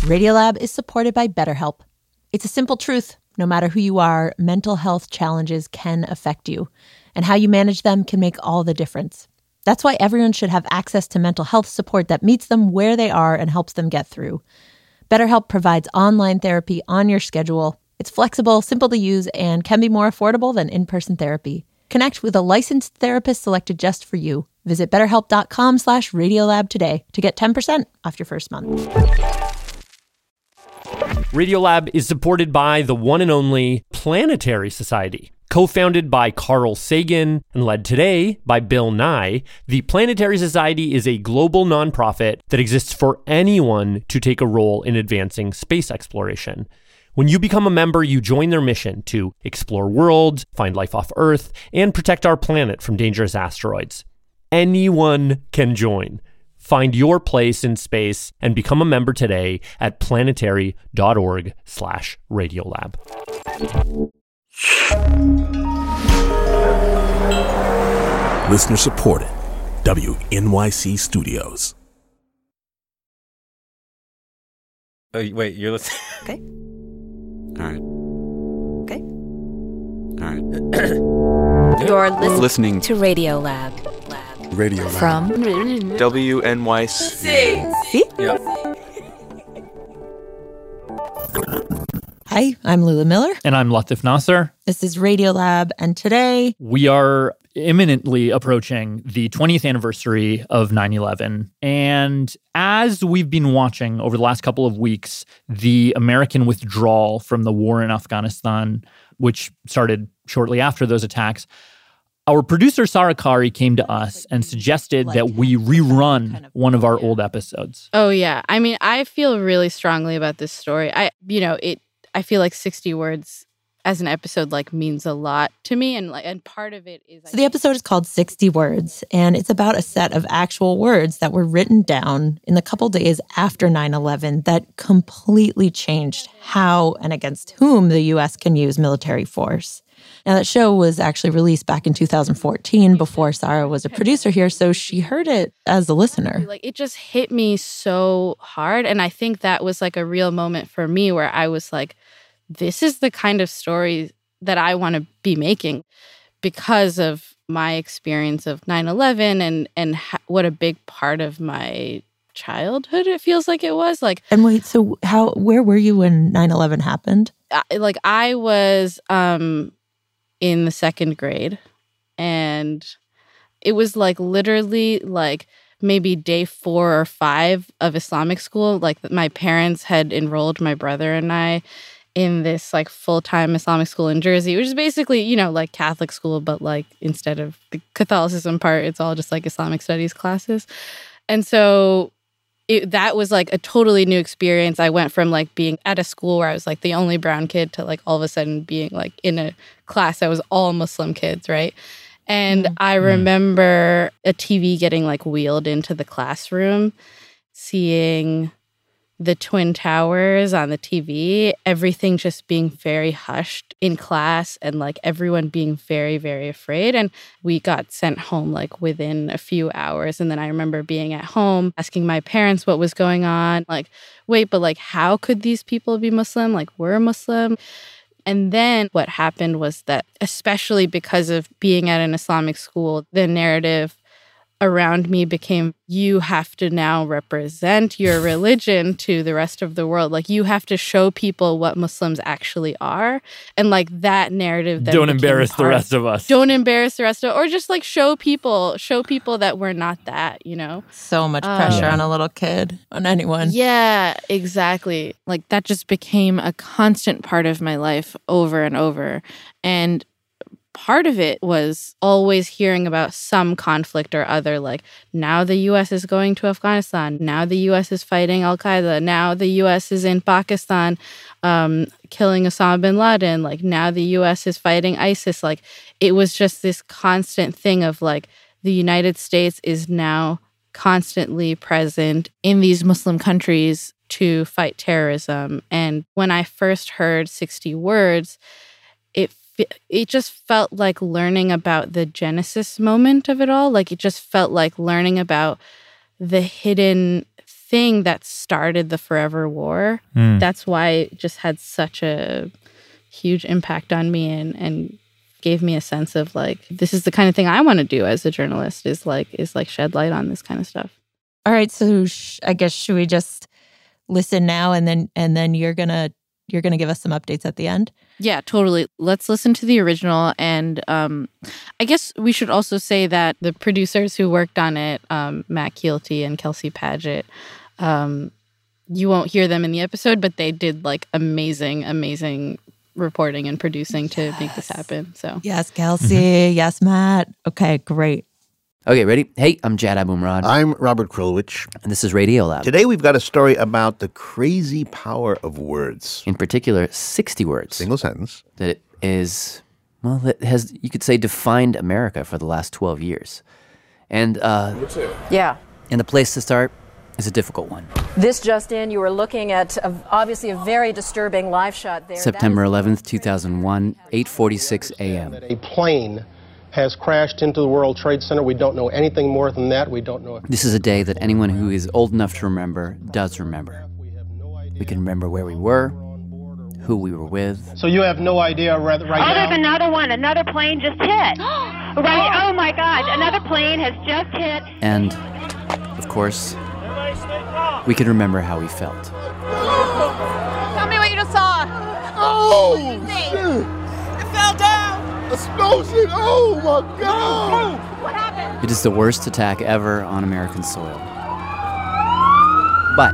Radiolab is supported by BetterHelp. It's a simple truth. No matter who you are, mental health challenges can affect you, and how you manage them can make all the difference. That's why everyone should have access to mental health support that meets them where they are and helps them get through. BetterHelp provides online therapy on your schedule. It's flexible, simple to use, and can be more affordable than in-person therapy. Connect with a licensed therapist selected just for you. Visit betterhelp.com/Radiolab today to get 10% off your first month. Radiolab is supported by the one and only Planetary Society. Co-founded by Carl Sagan and led today by Bill Nye, the Planetary Society is a global nonprofit that exists for anyone to take a role in advancing space exploration. When you become a member, you join their mission to explore worlds, find life off Earth, and protect our planet from dangerous asteroids. Anyone can join. Find your place in space and become a member today at planetary.org/Radiolab. Listener supported. WNYC Studios. Oh, wait, you're listening? Okay. All right. Okay. All right. You're listening to Radiolab. Radio From WNYC. See? Yeah. Hi, I'm Lula Miller. And I'm Latif Nasser. This is Radiolab, and today We are imminently approaching the 20th anniversary of 9/11. And as we've been watching over the last couple of weeks, the American withdrawal from the war in Afghanistan, which started shortly after those attacks, our producer, Sarah Kari, came to us and suggested that we rerun one of our old episodes. Oh, yeah. I mean, I feel really strongly about this story. I feel like 60 words as an episode means a lot to me, and part of it is. So the episode is called 60 Words, and it's about a set of actual words that were written down in the couple days after 9/11 that completely changed how and against whom the U.S. can use military force. Now, that show was actually released back in 2014 before Sarah was a producer here, so she heard it as a listener. It just hit me so hard, and I think that was a real moment for me where I was like, this is the kind of story that I want to be making because of my experience of 9/11 and what a big part of my childhood it feels like it was. And wait, so where were you when 9/11 happened? I was in the second grade, and it was literally maybe day 4 or 5 of Islamic school. My parents had enrolled my brother and I in this full-time Islamic school in Jersey, which is basically, Catholic school, but instead of the Catholicism part, it's all just Islamic studies classes. And so that was a totally new experience. I went from being at a school where I was the only brown kid to all of a sudden being in a class that was all Muslim kids, right? And I remember a TV getting wheeled into the classroom, seeing the Twin Towers on the TV, everything just being very hushed in class and everyone being very, very afraid. And we got sent home within a few hours. And then I remember being at home asking my parents what was going on. Wait, but how could these people be Muslim? We're Muslim. And then what happened was that, especially because of being at an Islamic school, the narrative around me became, you have to now represent your religion to the rest of the world. You have to show people what Muslims actually are. And that narrative that don't embarrass the rest of us. Don't embarrass the rest of, or just show people that we're not that, So much pressure on a little kid, on anyone. Yeah, exactly. That just became a constant part of my life over and over. And part of it was always hearing about some conflict or other, now the U.S. is going to Afghanistan, now the U.S. is fighting Al-Qaeda, now the U.S. is in Pakistan killing Osama bin Laden, now the U.S. is fighting ISIS. It was just this constant thing of the United States is now constantly present in these Muslim countries to fight terrorism. And when I first heard 60 Words, it just felt like learning about the genesis moment of it all. It just felt like learning about the hidden thing that started the forever war. That's why it just had such a huge impact on me and gave me a sense of like, this is the kind of thing I want to do as a journalist, is shed light on this kind of stuff. All right, so I guess should we just listen now and then you're gonna give us some updates at the end? Yeah, totally. Let's listen to the original. And I guess we should also say that the producers who worked on it, Matt Keelty and Kelsey Padgett, you won't hear them in the episode, but they did like amazing reporting and producing to make this happen. So yes, Kelsey. Yes, Matt. Okay, great. Okay, ready? Hey, I'm Jad Abumrad. I'm Robert Krulwich. And this is Radiolab. Today we've got a story about the crazy power of words. In particular, 60 words. Single sentence. That is, well, that has, you could say, defined America for the last 12 years. And, yeah. And the place to start is a difficult one. This just in, you were looking at obviously a very disturbing live shot there. September 11th, 2001, 8:46 a.m. A plane has crashed into the World Trade Center. We don't know anything more than that. We don't know. This is a day that anyone who is old enough to remember does remember. We can remember where we were, who we were with. So you have no idea right now? There's another one. Another plane just hit. Right. Oh, my gosh. Another plane has just hit. And, of course, we can remember how we felt. Tell me what you just saw. Oh, shit. It fell down. Explosion! Oh, my God! What happened? It is the worst attack ever on American soil. But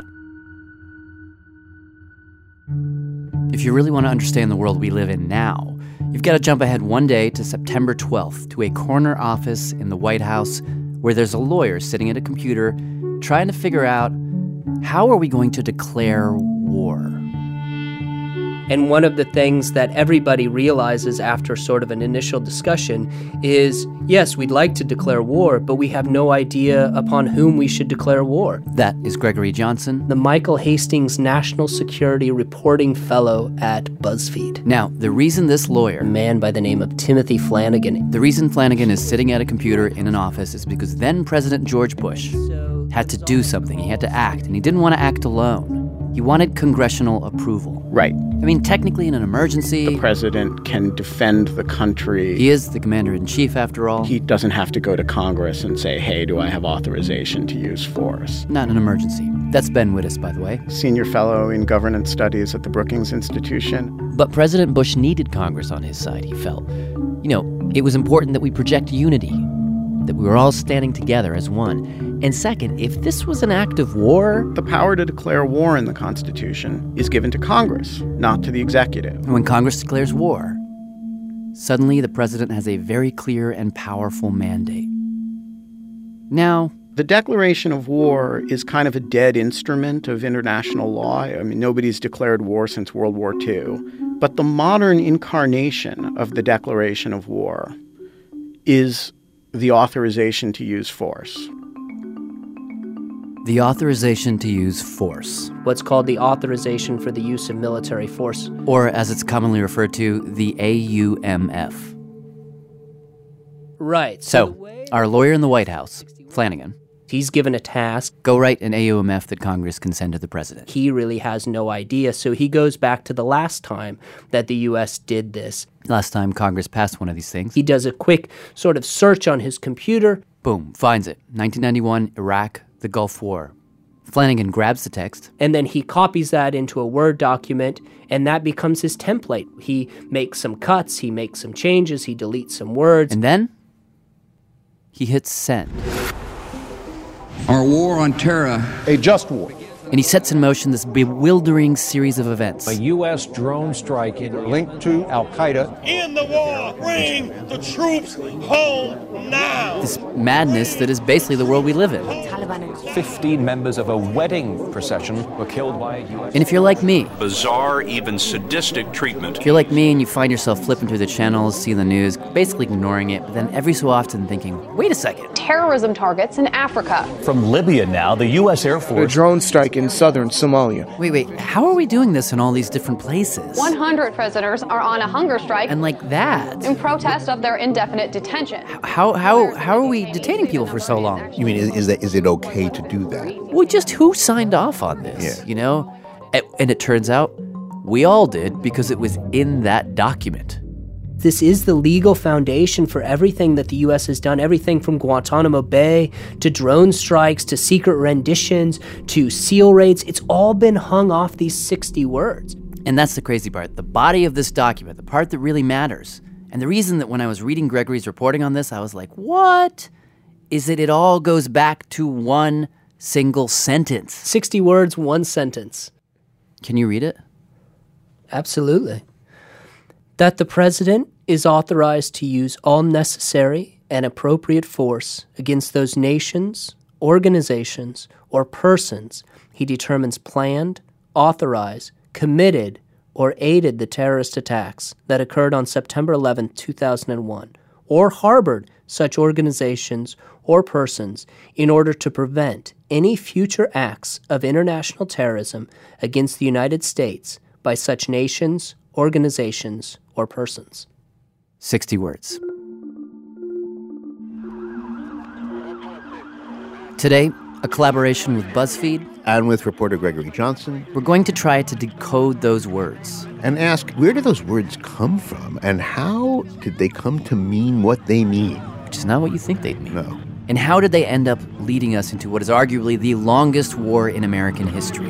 if you really want to understand the world we live in now, you've got to jump ahead one day to September 12th to a corner office in the White House where there's a lawyer sitting at a computer trying to figure out, how are we going to declare war? And one of the things that everybody realizes after sort of an initial discussion is, yes, we'd like to declare war, but we have no idea upon whom we should declare war. That is Gregory Johnson, the Michael Hastings National Security Reporting Fellow at BuzzFeed. Now, the reason this lawyer, a man by the name of Timothy Flanagan, the reason Flanagan is sitting at a computer in an office is because then President George Bush had to do something. He had to act, and he didn't want to act alone. He wanted congressional approval. Right. I mean, technically in an emergency, the president can defend the country. He is the commander-in-chief, after all. He doesn't have to go to Congress and say, hey, do I have authorization to use force? Not in an emergency. That's Ben Wittes, by the way. Senior fellow in governance studies at the Brookings Institution. But President Bush needed Congress on his side, he felt. You know, it was important that we project unity, that we were all standing together as one. And second, if this was an act of war... The power to declare war in the Constitution is given to Congress, not to the executive. And when Congress declares war, suddenly the president has a very clear and powerful mandate. Now, the declaration of war is kind of a dead instrument of international law. I mean, nobody's declared war since World War II. But the modern incarnation of the declaration of war is the authorization to use force. The authorization to use force. What's called the authorization for the use of military force. Or, as it's commonly referred to, the AUMF. Right. So our lawyer in the White House, Flanagan, he's given a task. Go write an AUMF that Congress can send to the president. He really has no idea, so he goes back to the last time that the U.S. did this. Last time Congress passed one of these things. He does a quick sort of search on his computer. Boom, finds it. 1991, Iraq, the Gulf War. Flanagan grabs the text. And then he copies that into a Word document, and that becomes his template. He makes some cuts, he makes some changes, he deletes some words. And then he hits send. Our war on terror, a just war. And he sets in motion this bewildering series of events. A U.S. drone strike linked to al-Qaeda. End the war! Bring the troops home now! This madness that is basically the world we live in. 15 members of a wedding procession were killed by a U.S. And if you're like me, bizarre, even sadistic treatment. If you're like me and you find yourself flipping through the channels, seeing the news, basically ignoring it, but then every so often thinking, wait a second. Terrorism targets in Africa. From Libya now, the U.S. Air Force... A drone strike in southern Somalia. Wait, how are we doing this in all these different places? 100 prisoners are on a hunger strike. And like that. In protest of their indefinite detention. How are we detaining people for so long? You mean, is it okay to do that? Well, just who signed off on this, you know? And it turns out we all did because it was in that document. This is the legal foundation for everything that the U.S. has done, everything from Guantanamo Bay to drone strikes to secret renditions to SEAL raids. It's all been hung off these 60 words. And that's the crazy part. The body of this document, the part that really matters. And the reason that when I was reading Gregory's reporting on this, I was like, what? Is that it all goes back to one single sentence. 60 words, one sentence. Can you read it? Absolutely. That the president is authorized to use all necessary and appropriate force against those nations, organizations, or persons he determines planned, authorized, committed, or aided the terrorist attacks that occurred on September 11, 2001, or harbored such organizations or persons in order to prevent any future acts of international terrorism against the United States by such nations, organizations, or persons. 60 words. Today, a collaboration with BuzzFeed and with reporter Gregory Johnson. We're going to try to decode those words. And ask, where do those words come from? And how did they come to mean what they mean? Which is not what you think they'd mean. No. And how did they end up leading us into what is arguably the longest war in American history?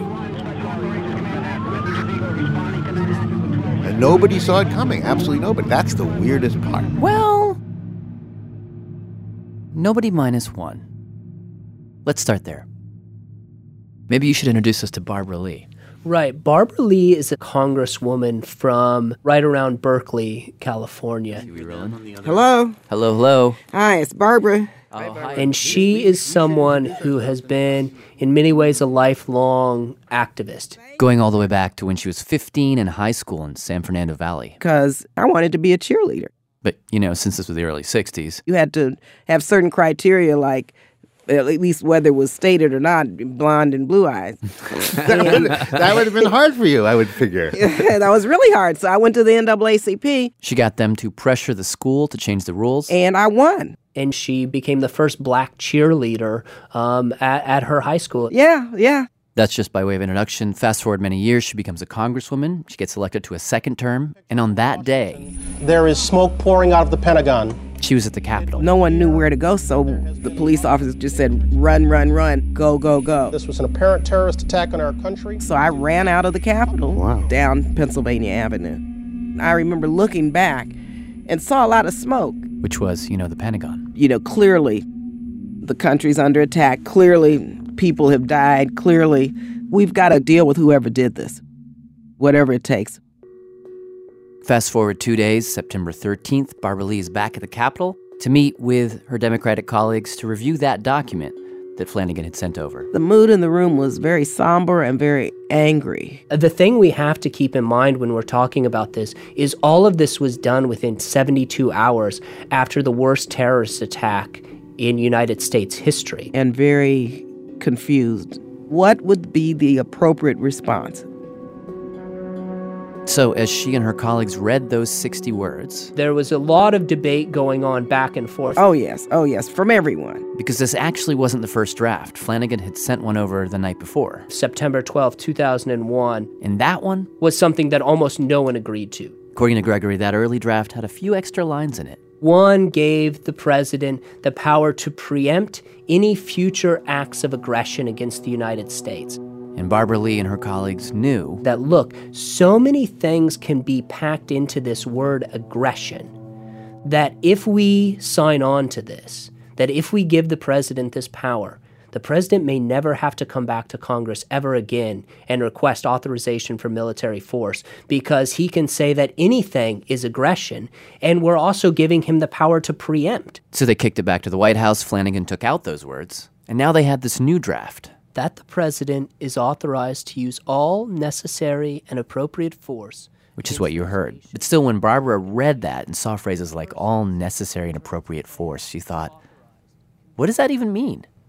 And nobody saw it coming. Absolutely nobody. That's the weirdest part. Well, nobody minus one. Let's start there. Maybe you should introduce us to Barbara Lee. Right. Barbara Lee is a congresswoman from right around Berkeley, California. Hello. Hello. Hi, it's Barbara. Oh, hi. And she is someone who has been, in many ways, a lifelong activist. Going all the way back to when she was 15 in high school in San Fernando Valley. Because I wanted to be a cheerleader. But, you know, since this was the early 60s. You had to have certain criteria like, at least whether it was stated or not, blonde and blue eyes. That would have been hard for you, I would figure. That was really hard. So I went to the NAACP. She got them to pressure the school to change the rules. And I won. And she became the first black cheerleader at her high school. Yeah. That's just by way of introduction. Fast forward many years, she becomes a congresswoman. She gets elected to a second term. And on that day, there is smoke pouring out of the Pentagon. She was at the Capitol. No one knew where to go, so the police officers just said, run, go. This was an apparent terrorist attack on our country. So I ran out of the Capitol down Pennsylvania Avenue. I remember looking back and saw a lot of smoke. Which was, the Pentagon. Clearly the country's under attack. Clearly people have died. Clearly we've got to deal with whoever did this, whatever it takes. Fast forward 2 days, September 13th, Barbara Lee is back at the Capitol to meet with her Democratic colleagues to review that document that Flanagan had sent over. The mood in the room was very somber and very angry. The thing we have to keep in mind when we're talking about this is all of this was done within 72 hours after the worst terrorist attack in United States history. And very confused. What would be the appropriate response? So as she and her colleagues read those 60 words... there was a lot of debate going on back and forth. Oh, yes, from everyone. Because this actually wasn't the first draft. Flanagan had sent one over the night before. September 12, 2001. And that one was something that almost no one agreed to. According to Gregory, that early draft had a few extra lines in it. One gave the president the power to preempt any future acts of aggression against the United States. And Barbara Lee and her colleagues knew that, look, so many things can be packed into this word aggression that if we sign on to this, that if we give the president this power, the president may never have to come back to Congress ever again and request authorization for military force because he can say that anything is aggression, and we're also giving him the power to preempt. So they kicked it back to the White House. Flanagan took out those words, and now they had this new draft. That the president is authorized to use all necessary and appropriate force. Which is what you heard. But still, when Barbara read that and saw phrases like all necessary and appropriate force, she thought, what does that even mean?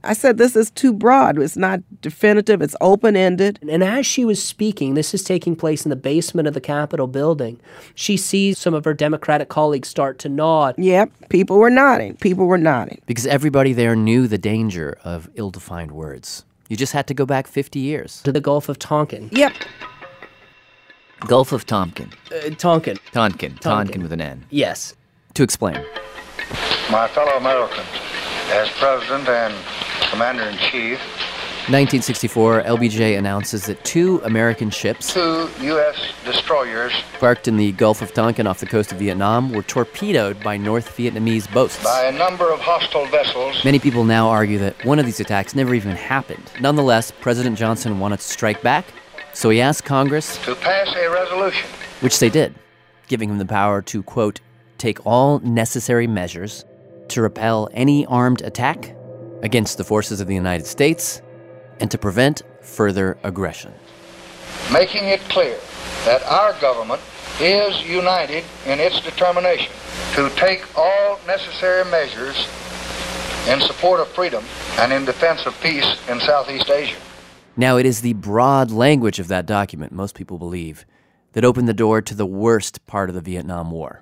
I said, this is too broad. It's not definitive. It's open-ended. And as she was speaking, this is taking place in the basement of the Capitol building, she sees some of her Democratic colleagues start to nod. Yep, people were nodding. Because everybody there knew the danger of ill-defined words. You just had to go back 50 years. To the Gulf of Tonkin. Yep. Gulf of Tonkin. Tonkin. Tonkin with an N. Yes. To explain. My fellow Americans, as President and Commander-in-Chief, 1964, LBJ announces that 2 American ships, 2 U.S. destroyers, parked in the Gulf of Tonkin off the coast of Vietnam, were torpedoed by North Vietnamese boats. by a number of hostile vessels. Many people now argue that one of these attacks never even happened. Nonetheless, President Johnson wanted to strike back, so he asked Congress to pass a resolution, which they did, giving him the power to, quote, take all necessary measures to repel any armed attack against the forces of the United States and to prevent further aggression. making it clear that our government is united in its determination to take all necessary measures in support of freedom and in defense of peace in Southeast Asia. Now, it is the broad language of that document, most people believe, that opened the door to the worst part of the Vietnam War.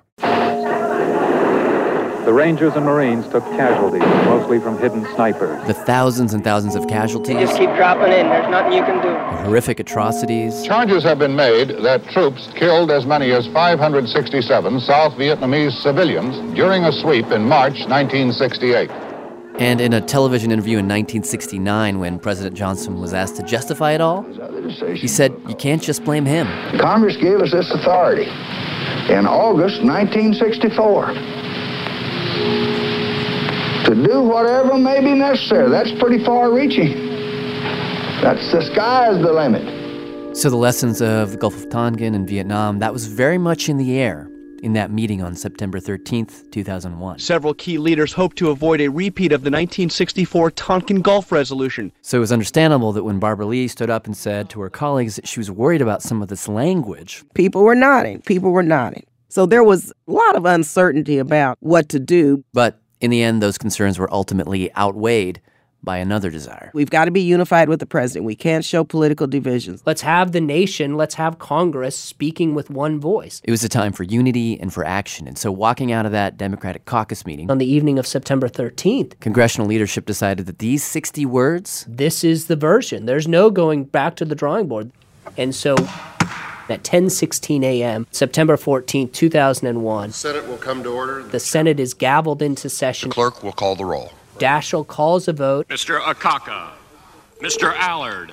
The Rangers and Marines took casualties, mostly from hidden snipers. The thousands and thousands of casualties. You just keep dropping in. There's nothing you can do. The horrific atrocities. Charges have been made that troops killed as many as 567 South Vietnamese civilians during a sweep in March 1968. And in a television interview in 1969, when President Johnson was asked to justify it all, he said, you can't just blame him. Congress gave us this authority in August 1964 to do whatever may be necessary. That's pretty far-reaching. That's the sky's the limit. So the lessons of the Gulf of Tonkin and Vietnam, that was very much in the air in that meeting on September 13th, 2001. Several key leaders hope to avoid a repeat of the 1964 Tonkin Gulf Resolution. So it was understandable that when Barbara Lee stood up and said to her colleagues that she was worried about some of this language. People were nodding. So there was a lot of uncertainty about what to do. But in the end, those concerns were ultimately outweighed by another desire. We've got to be unified with the president. We can't show political divisions. Let's have the nation, let's have Congress speaking with one voice. It was a time for unity and for action. And so walking out of that Democratic caucus meeting on the evening of September 13th, congressional leadership decided that these 60 words, this is the version. There's no going back to the drawing board. And so at 10:16 a.m., September 14th, 2001, the Senate will come to order. The Senate is gavelled into session. The clerk will call the roll. Daschle calls a vote. Mr. Akaka, Mr. Allard,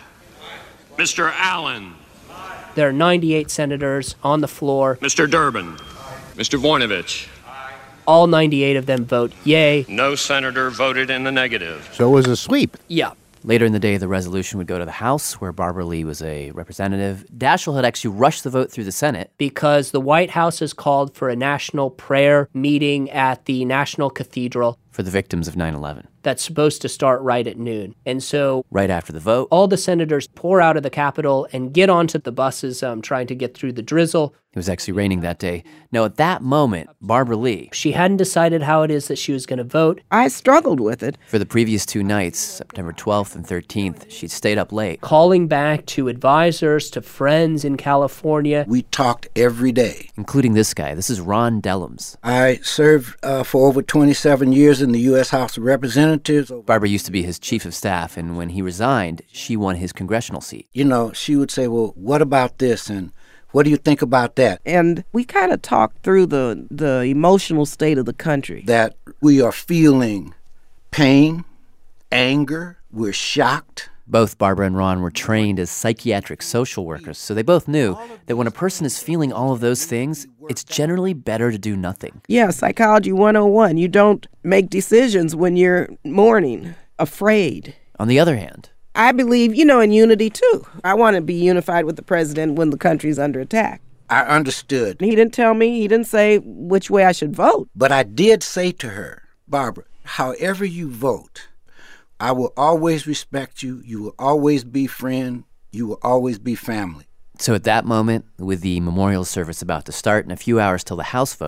Mr. Allen. There are 98 senators on the floor. Mr. Durbin, Mr. Voinovich. All 98 of them vote yay. No senator voted in the negative. So it was a sweep. Yeah. Later in the day, the resolution would go to the House, where Barbara Lee was a representative. Daschle had actually rushed the vote through the Senate. Because the White House has called for a national prayer meeting at the National Cathedral. For the victims of 9/11. That's supposed to start right at noon. And so right after the vote, all the senators pour out of the Capitol and get onto the buses trying to get through the drizzle. It was actually raining that day. Now, at that moment, Barbara Lee, she hadn't decided how it is that she was going to vote. I struggled with it. For the previous 2 nights, September 12th and 13th, she'd stayed up late. Calling back to advisors, to friends in California. We talked every day. Including this guy. This is Ron Dellums. I served for over 27 years in the U.S. House of Representatives. Barbara used to be his chief of staff, and when he resigned, she won his congressional seat. You know, she would say, well, what about this? And what do you think about that? And we kind of talked through the emotional state of the country. That we are feeling pain, anger, we're shocked. Both Barbara and Ron were trained as psychiatric social workers, so they both knew that when a person is feeling all of those things, it's generally better to do nothing. Yeah, Psychology 101. You don't make decisions when you're mourning, afraid. On the other hand, I believe, in unity, too. I want to be unified with the president when the country's under attack. I understood. He didn't tell me. He didn't say which way I should vote. But I did say to her, Barbara, however you vote, I will always respect you. You will always be friend. You will always be family. So at that moment, with the memorial service about to start and a few hours till the House vote,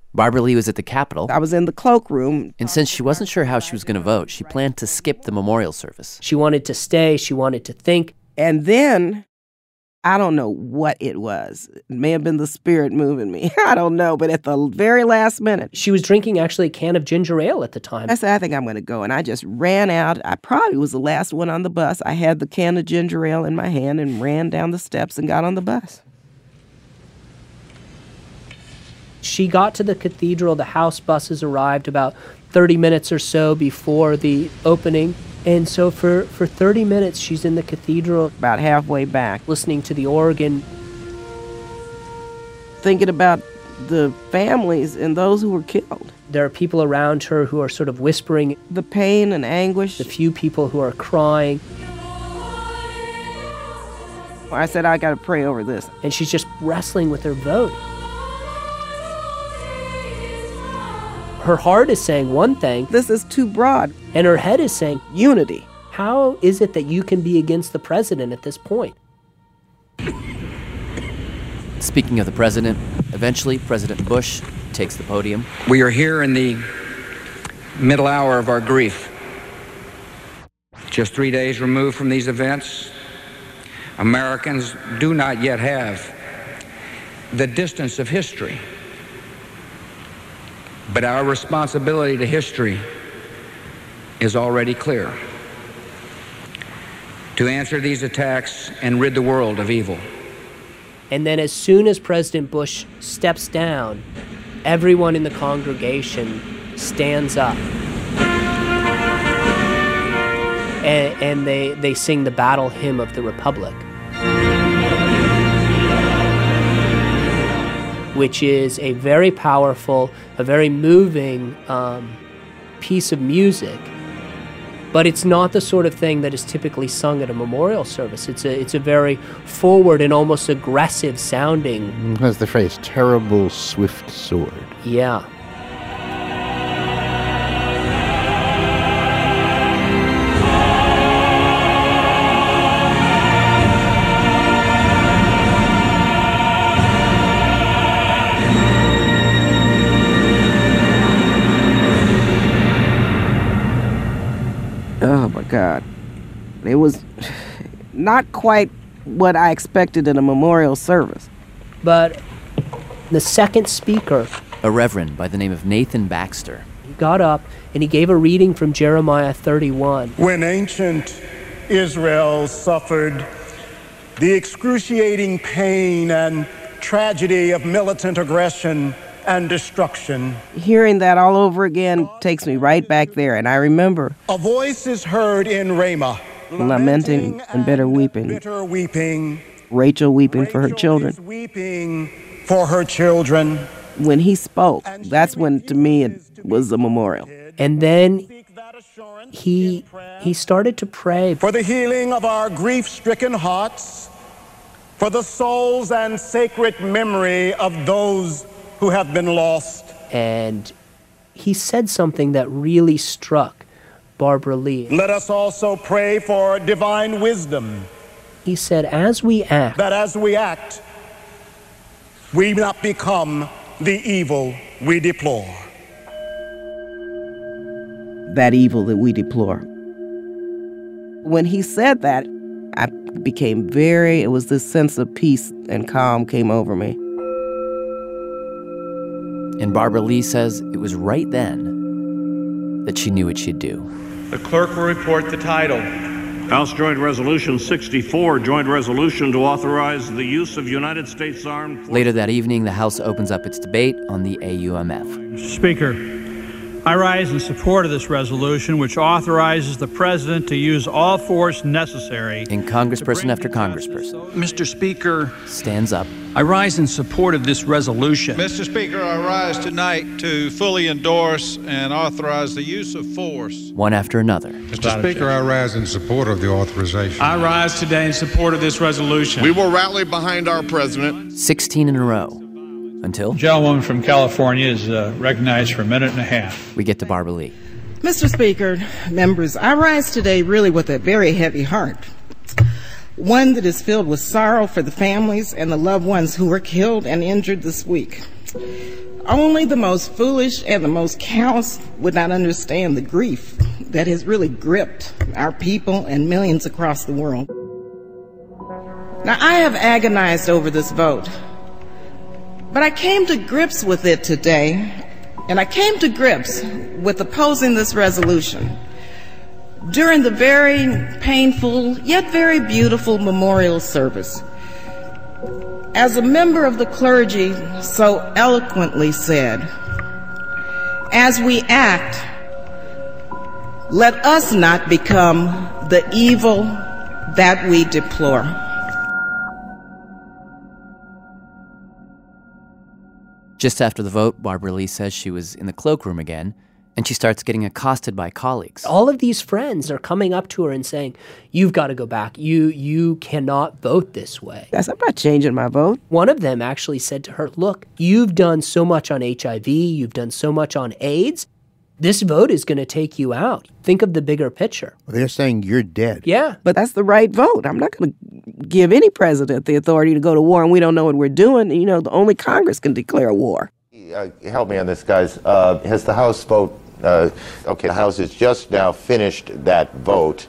Barbara Lee was at the Capitol. I was in the cloakroom. And since she wasn't sure how she was going to vote, she planned to skip the memorial service. She wanted to stay. She wanted to think. And then, I don't know what it was. It may have been the spirit moving me. I don't know. But at the very last minute. She was drinking actually a can of ginger ale at the time. I said, I think I'm going to go. And I just ran out. I probably was the last one on the bus. I had the can of ginger ale in my hand and ran down the steps and got on the bus. She got to the cathedral. The house buses arrived about 30 minutes or so before the opening. And so for 30 minutes, she's in the cathedral. About halfway back. Listening to the organ. Thinking about the families and those who were killed. There are people around her who are sort of whispering. The pain and anguish. The few people who are crying. I said, I got to pray over this. And she's just wrestling with her vote. Her heart is saying one thing. This is too broad. And her head is saying unity. How is it that you can be against the president at this point? Speaking of the president, eventually President Bush takes the podium. We are here in the middle hour of our grief. Just 3 days removed from these events, Americans do not yet have the distance of history. But our responsibility to history is already clear. To answer these attacks and rid the world of evil. And then as soon as President Bush steps down, everyone in the congregation stands up. And they sing the battle hymn of the Republic, which is a very powerful, a very moving piece of music. But it's not the sort of thing that is typically sung at a memorial service. It's a very forward and almost aggressive sounding. It has the phrase, terrible swift sword. Yeah. Oh, my God. It was not quite what I expected in a memorial service. But the second speaker, a reverend by the name of Nathan Baxter, he got up and he gave a reading from Jeremiah 31. When ancient Israel suffered the excruciating pain and tragedy of militant aggression and destruction. Hearing that all over again takes me right back there, and I remember a voice is heard in Ramah, lamenting and bitter weeping. Rachel weeping for her children. Weeping for her children. When he spoke, that's when to me it was a memorial. And then he started to pray for the healing of our grief-stricken hearts, for the souls and sacred memory of those who have been lost. And he said something that really struck Barbara Lee. Let us also pray for divine wisdom. He said, as we act, that as we act, we not become the evil we deplore. That evil that we deplore. When he said that, I became it was this sense of peace and calm came over me. And Barbara Lee says it was right then that she knew what she'd do. The clerk will report the title. House Joint Resolution 64, Joint Resolution to authorize the use of United States Armed Forces. Later that evening, the House opens up its debate on the AUMF. Mr. Speaker, I rise in support of this resolution, which authorizes the President to use all force necessary. And congressperson after congressperson, Mr. Speaker, stands up. I rise in support of this resolution. Mr. Speaker, I rise tonight to fully endorse and authorize the use of force. One after another. Mr. Speaker, I rise in support of the authorization. I rise today in support of this resolution. We will rally behind our president. 16 in a row. Until... Gentlewoman from California is recognized for a minute and a half. We get to Barbara Lee. Mr. Speaker, members, I rise today really with a very heavy heart. One that is filled with sorrow for the families and the loved ones who were killed and injured this week. Only the most foolish and the most callous would not understand the grief that has really gripped our people and millions across the world. Now, I have agonized over this vote, but I came to grips with it today, and I came to grips with opposing this resolution during the very painful yet very beautiful memorial service. As a member of the clergy so eloquently said, as we act, let us not become the evil that we deplore. Just after the vote, Barbara Lee says she was in the cloakroom again, and she starts getting accosted by colleagues. All of these friends are coming up to her and saying, you've got to go back. You cannot vote this way. I'm not changing my vote. One of them actually said to her, look, you've done so much on HIV, you've done so much on AIDS. This vote is going to take you out. Think of the bigger picture. Well, they're saying you're dead. Yeah. But that's the right vote. I'm not going to give any president the authority to go to war, and we don't know what we're doing. You know, only Congress can declare war. Help me on this, guys. Has the House vote... okay, the House has just now finished that vote.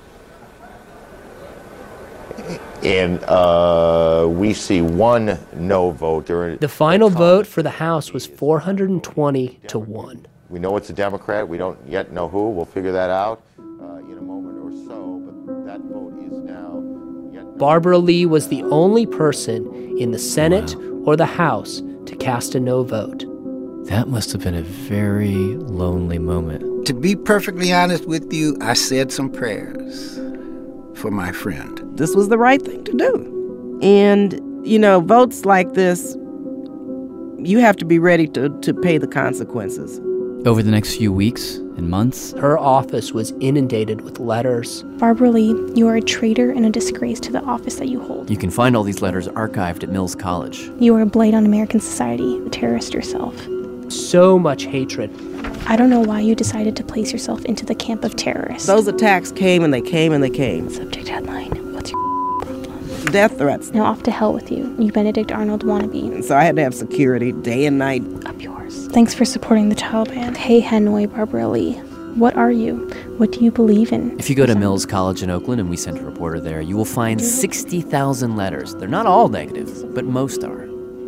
And we see one no vote. The final vote for the House was 420 to 1. We know it's a Democrat. We don't yet know who. We'll figure that out in a moment or so. But that vote is now... Barbara Lee was the only person in the Senate or the House to cast a no vote. That must have been a very lonely moment. To be perfectly honest with you, I said some prayers for my friend. This was the right thing to do. And, you know, votes like this, you have to be ready to pay the consequences. Over the next few weeks and months, her office was inundated with letters. Barbara Lee, you are a traitor and a disgrace to the office that you hold. You can find all these letters archived at Mills College. You are a blight on American society, a terrorist yourself. So much hatred. I don't know why you decided to place yourself into the camp of terrorists. Those attacks came and they came and they came. Subject headline, what's your problem? Death threats. Now off to hell with you, you Benedict Arnold wannabe. And so I had to have security day and night. Up yours. Thanks for supporting the Taliban. Hey Hanoi Barbara Lee, what are you? What do you believe in? If you go to Mills College in Oakland, and we sent a reporter there, you will find 60,000 letters. They're not all negative, but most are.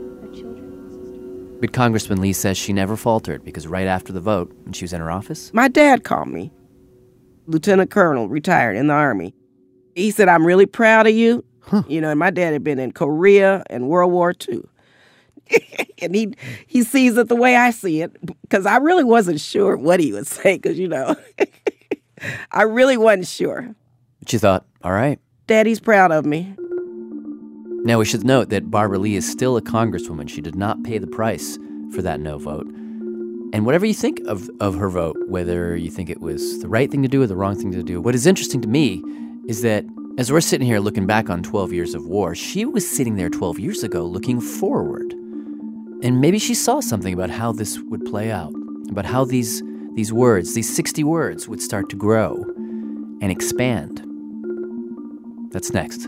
But Congressman Lee says she never faltered because right after the vote, when she was in her office... My dad called me. Lieutenant Colonel, retired in the Army. He said, I'm really proud of you. Huh. You know, and my dad had been in Korea and World War II. And he sees it the way I see it, because I really wasn't sure what he would say, because, you know, I really wasn't sure. But you thought, all right. Daddy's proud of me. Now, we should note that Barbara Lee is still a congresswoman. She did not pay the price for that no vote. And whatever you think of her vote, whether you think it was the right thing to do or the wrong thing to do, what is interesting to me is that as we're sitting here looking back on 12 years of war, she was sitting there 12 years ago looking forward. And maybe she saw something about how this would play out, about how these words, these 60 words, would start to grow and expand. That's next.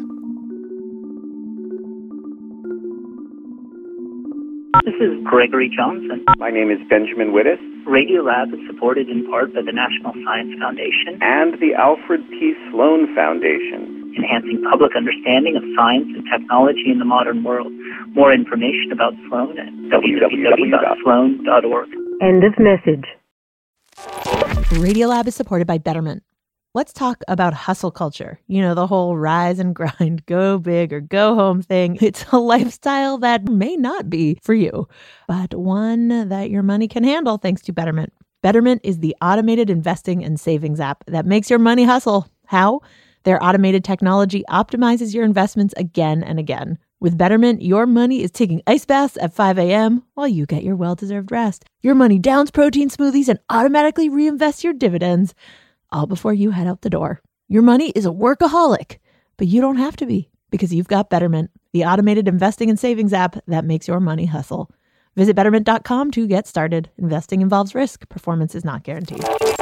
This is Gregory Johnson. My name is Benjamin Wittes. Radiolab is supported in part by the National Science Foundation and the Alfred P. Sloan Foundation, enhancing public understanding of science and technology in the modern world. More information about Sloan at www.sloan.org. End of message. Radiolab is supported by Betterment. Let's talk about hustle culture. You know, the whole rise and grind, go big or go home thing. It's a lifestyle that may not be for you, but one that your money can handle thanks to Betterment. Betterment is the automated investing and savings app that makes your money hustle. How? Their automated technology optimizes your investments again and again. With Betterment, your money is taking ice baths at 5 a.m. while you get your well-deserved rest. Your money downs protein smoothies and automatically reinvests your dividends, all before you head out the door. Your money is a workaholic, but you don't have to be, because you've got Betterment, the automated investing and savings app that makes your money hustle. Visit Betterment.com to get started. Investing involves risk. Performance is not guaranteed.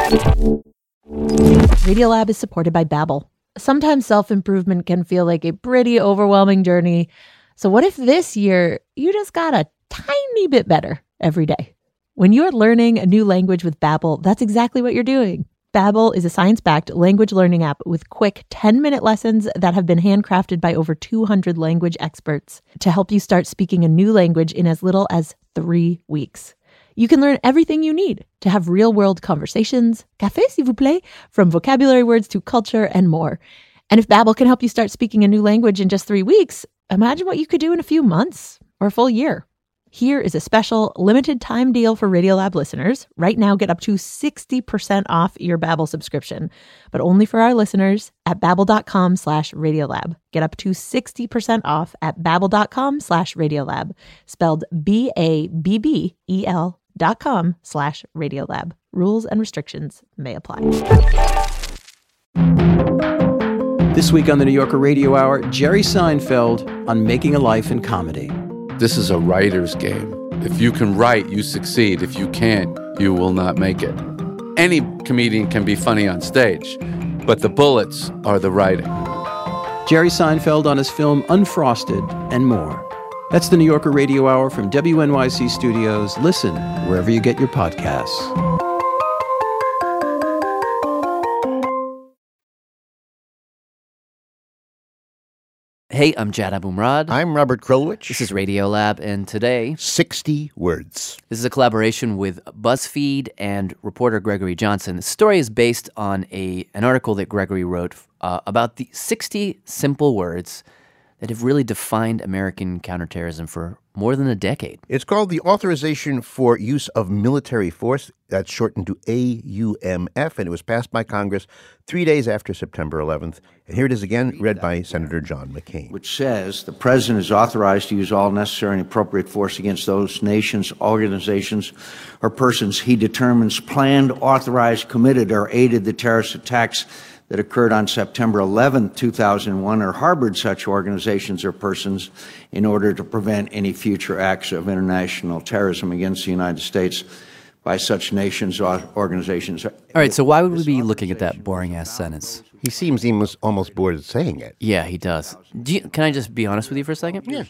Radiolab is supported by Babbel. Sometimes self-improvement can feel like a pretty overwhelming journey. So what if this year you just got a tiny bit better every day? When you're learning a new language with Babbel, that's exactly what you're doing. Babbel is a science-backed language learning app with quick 10-minute lessons that have been handcrafted by over 200 language experts to help you start speaking a new language in as little as 3 weeks. You can learn everything you need to have real-world conversations, café s'il vous plaît, from vocabulary words to culture and more. And if Babbel can help you start speaking a new language in just 3 weeks, imagine what you could do in a few months or a full year. Here is a special limited time deal for Radiolab listeners. Right now, get up to 60% off your Babbel subscription, but only for our listeners at babbel.com/Radiolab. Get up to 60% off at babbel.com/Radiolab, spelled BABBEL.com/Radiolab. Rules and restrictions may apply. This week on the New Yorker Radio Hour, Jerry Seinfeld on making a life in comedy. This is a writer's game. If you can write, you succeed. If you can't, you will not make it. Any comedian can be funny on stage, but the bullets are the writing. Jerry Seinfeld on his film Unfrosted and more. That's the New Yorker Radio Hour from WNYC Studios. Listen wherever you get your podcasts. Hey, I'm Jad Abumrad. I'm Robert Krulwich. This is Radiolab, and today... 60 Words. This is a collaboration with BuzzFeed and reporter Gregory Johnson. The story is based on an article that Gregory wrote about the 60 simple words that have really defined American counterterrorism for more than a decade. It's called the Authorization for Use of Military Force. That's shortened to AUMF, and it was passed by Congress 3 days after September 11th. And here it is again, read by Senator John McCain. Which says the president is authorized to use all necessary and appropriate force against those nations, organizations, or persons he determines planned, authorized, committed, or aided the terrorist attacks that occurred on September 11, 2001, or harbored such organizations or persons in order to prevent any future acts of international terrorism against the United States by such nations or organizations. All right, so why would we be looking at that boring-ass sentence? He seems almost bored of saying it. Yeah, he does. Can I just be honest with you for a second? Yeah.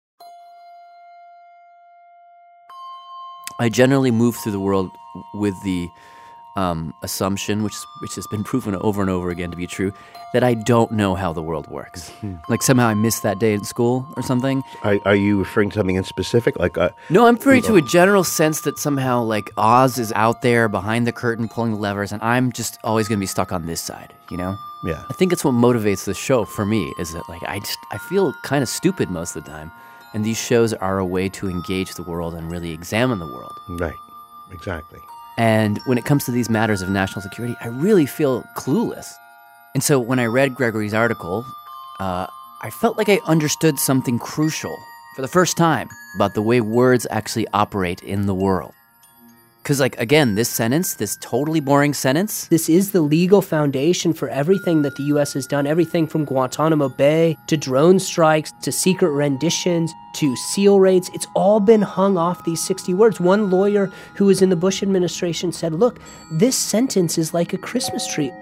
I generally move through the world with the assumption, which has been proven over and over again to be true, that I don't know how the world works. Like somehow I missed that day in school or something. Are you referring to something in specific? No, I'm referring to a general sense that somehow like Oz is out there behind the curtain pulling the levers, and I'm just always going to be stuck on this side, you know? Yeah. I think it's what motivates the show for me, is that like I feel kind of stupid most of the time, and these shows are a way to engage the world and really examine the world. Right, exactly. And when it comes to these matters of national security, I really feel clueless. And so when I read Gregory's article, I felt like I understood something crucial for the first time about the way words actually operate in the world. Because, like, again, this sentence, this totally boring sentence. This is the legal foundation for everything that the U.S. has done, everything from Guantanamo Bay to drone strikes to secret renditions to SEAL raids. It's all been hung off these 60 words. One lawyer who was in the Bush administration said, look, this sentence is like a Christmas tree.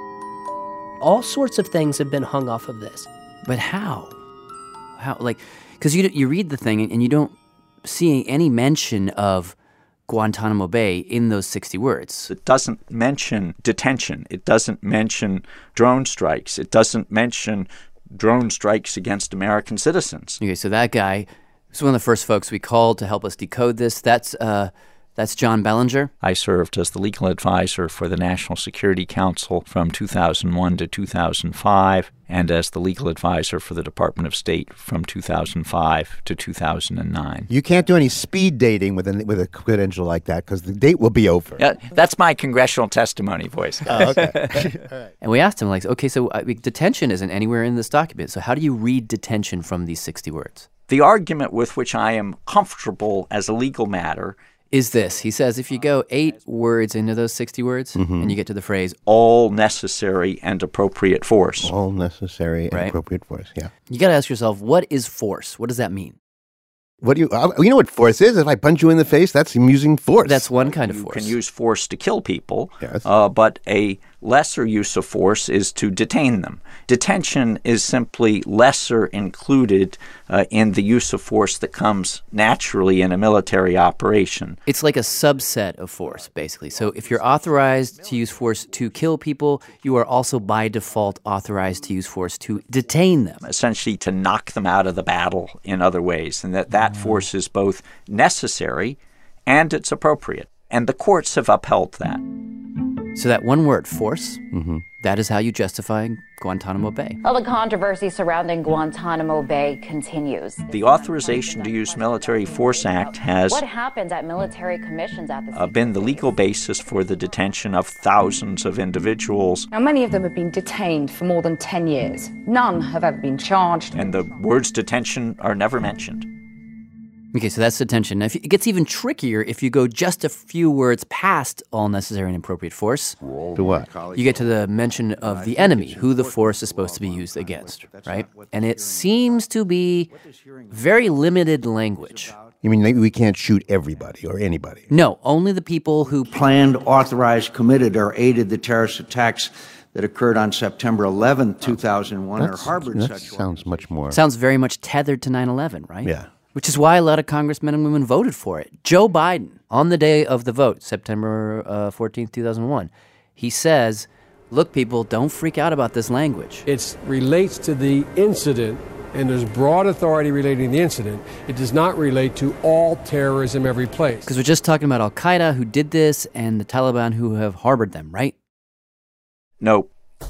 All sorts of things have been hung off of this. But how? How? Like, because you read the thing and you don't see any mention of Guantanamo Bay in those 60 words. It doesn't mention detention. It doesn't mention drone strikes. It doesn't mention drone strikes against American citizens. Okay, so that guy was one of the first folks we called to help us decode this. That's John Bellinger. I served as the legal advisor for the National Security Council from 2001 to 2005, and as the legal advisor for the Department of State from 2005 to 2009. You can't do any speed dating with a credential like that because the date will be over. That's my congressional testimony voice. Oh, okay. All right. And we asked him, like, okay, so detention isn't anywhere in this document. So how do you read detention from these 60 words? The argument with which I am comfortable as a legal matter is this. He says if you go 8 words into those 60 words and you get to the phrase, all necessary and appropriate force. All necessary and appropriate force, yeah. You got to ask yourself, what is force? What does that mean? What do you know what force is? If I punch you in the face, that's using force. That's one kind of force. You can use force to kill people, yes. But a lesser use of force is to detain them. Detention is simply lesser included in the use of force that comes naturally in a military operation. It's like a subset of force, basically. So if you're authorized to use force to kill people, you are also by default authorized to use force to detain them. Essentially to knock them out of the battle in other ways, and that force is both necessary and it's appropriate. And the courts have upheld that. So that one word, force, that is how you justify Guantanamo Bay. Well, the controversy surrounding Guantanamo Bay continues. The Authorization to Use Military Force Act has What happens at military commissions at the been the legal basis for the detention of thousands of individuals. Now, many of them have been detained for more than 10 years. None have ever been charged. And the words detention are never mentioned. Okay, so that's detention. Now, it gets even trickier if you go just a few words past all necessary and appropriate force. To what? You get to the mention of the enemy, who the force is supposed to be used against, right? And it seems to be very limited language. You mean we can't shoot everybody or anybody? No, only the people who planned, authorized, committed, or aided the terrorist attacks that occurred on September 11th, 2001, or harbored that such sounds much more. Sounds very much tethered to 9/11, right? Yeah. Which is why a lot of congressmen and women voted for it. Joe Biden, on the day of the vote, September 14th, 2001, he says, look, people, don't freak out about this language. It relates to the incident, and there's broad authority relating to the incident. It does not relate to all terrorism every place. Because we're just talking about al-Qaeda, who did this, and the Taliban, who have harbored them, right? No.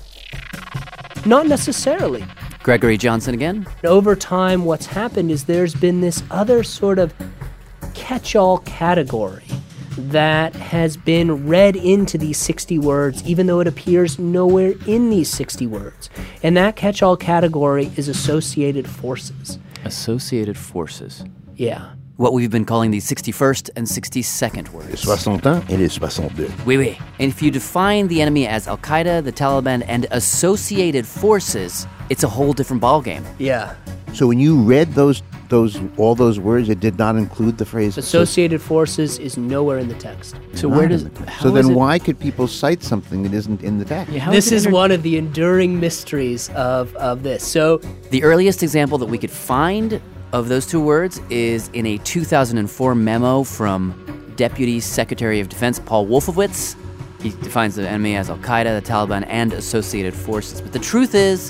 Not necessarily. Gregory Johnson again? Over time, what's happened is there's been this other sort of catch-all category that has been read into these 60 words, even though it appears nowhere in these 60 words. And that catch-all category is associated forces. Associated forces. Yeah. What we've been calling the 61st and 62nd words. Les 60 ans et les 62. Oui, oui. And if you define the enemy as Al-Qaeda, the Taliban, and associated forces, it's a whole different ballgame. Yeah. So when you read all those words, it did not include the phrase associated forces is nowhere in the text. So where does So then why could people cite something that isn't in the text? Yeah, this is one of the enduring mysteries of this. So the earliest example that we could find of those two words is in a 2004 memo from Deputy Secretary of Defense Paul Wolfowitz. He defines the enemy as Al-Qaeda, the Taliban, and associated forces. But the truth is,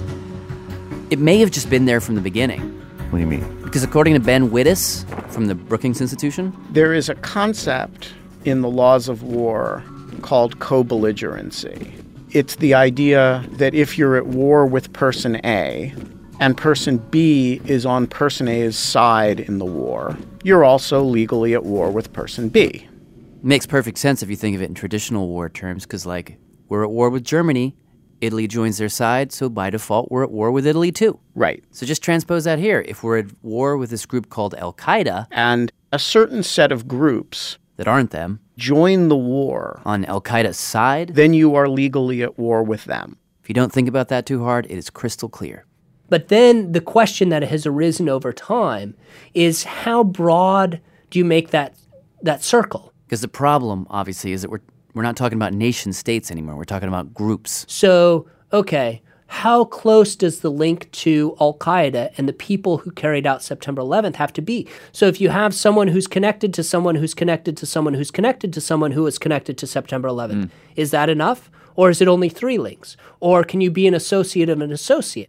it may have just been there from the beginning. What do you mean? Because according to Ben Wittes from the Brookings Institution, there is a concept in the laws of war called co-belligerency. It's the idea that if you're at war with person A, and person B is on person A's side in the war, you're also legally at war with person B. Makes perfect sense if you think of it in traditional war terms, because, like, we're at war with Germany, Italy joins their side, so by default, we're at war with Italy too. Right. So just transpose that here. If we're at war with this group called Al-Qaeda, and a certain set of groups that aren't them join the war on Al-Qaeda's side, then you are legally at war with them. If you don't think about that too hard, it is crystal clear. But then the question that has arisen over time is how broad do you make that circle? Because the problem, obviously, is that we're not talking about nation states anymore. We're talking about groups. So, okay, how close does the link to Al-Qaeda and the people who carried out September 11th have to be? So if you have someone who's connected to someone who's connected to someone who's connected to someone who is connected to September 11th, is that enough? Or is it only 3 links? Or can you be an associate of an associate?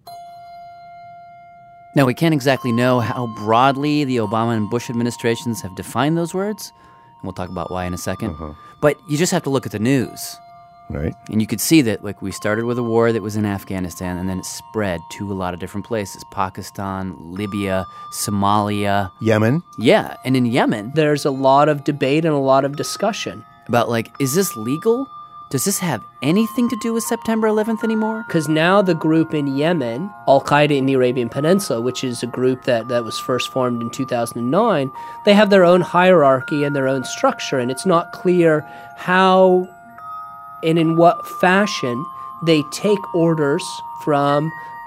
Now, we can't exactly know how broadly the Obama and Bush administrations have defined those words, and we'll talk about why in a second. But you just have to look at the news. Right. And you could see that, like, we started with a war that was in Afghanistan, and then it spread to a lot of different places. Pakistan, Libya, Somalia. Yemen. Yeah, and in Yemen, there's a lot of debate and a lot of discussion about, like, is this legal? Does this have anything to do with September 11th anymore? Because now the group in Yemen, Al-Qaeda in the Arabian Peninsula, which is a group that was first formed in 2009, they have their own hierarchy and their own structure, and it's not clear how and in what fashion they take orders from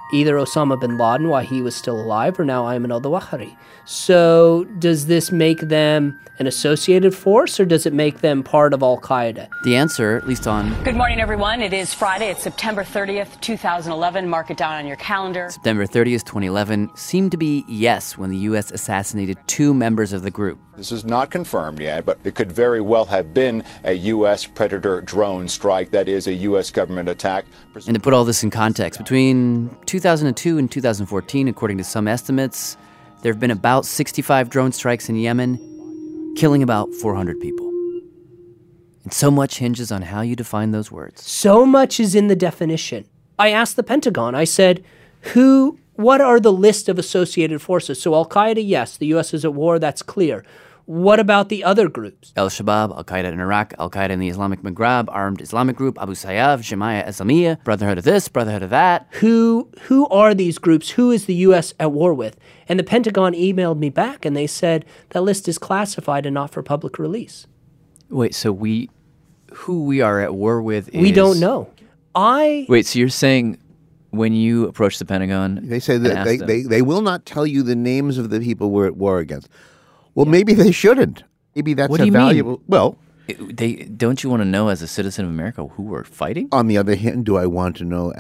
either Osama bin Laden while he was still alive or now Ayman al-Zawahiri. So does this make them an associated force or does it make them part of al-Qaeda? The answer, at least on... Good morning, everyone. It is Friday. It's September 30th, 2011. Mark it down on your calendar. September 30th, 2011 seemed to be yes when the U.S. assassinated 2 members of the group. This is not confirmed yet, but it could very well have been a U.S. Predator drone strike, that is, a U.S. government attack. And to put all this in context, between 2002 and 2014, according to some estimates, there have been about 65 drone strikes in Yemen, killing about 400 people. And so much hinges on how you define those words. So much is in the definition. I asked the Pentagon, I said, what are the list of associated forces? So Al-Qaeda, yes, the U.S. is at war, that's clear. What about the other groups? Al-Shabaab, Al-Qaeda in Iraq, Al-Qaeda in the Islamic Maghreb, Armed Islamic Group, Abu Sayyaf, Jama'at Islamiyah, Brotherhood of this, Brotherhood of that. Who are these groups? Who is the U.S. at war with? And the Pentagon emailed me back and they said that list is classified and not for public release. Wait, so who we are at war with is... We don't know. Wait, so you're saying when you approach the Pentagon... They say that they will not tell you the names of the people we're at war against. Well, maybe they shouldn't. Maybe that's what do you valuable... Mean? Well... Don't you want to know as a citizen of America who we're fighting? On the other hand, do I want to know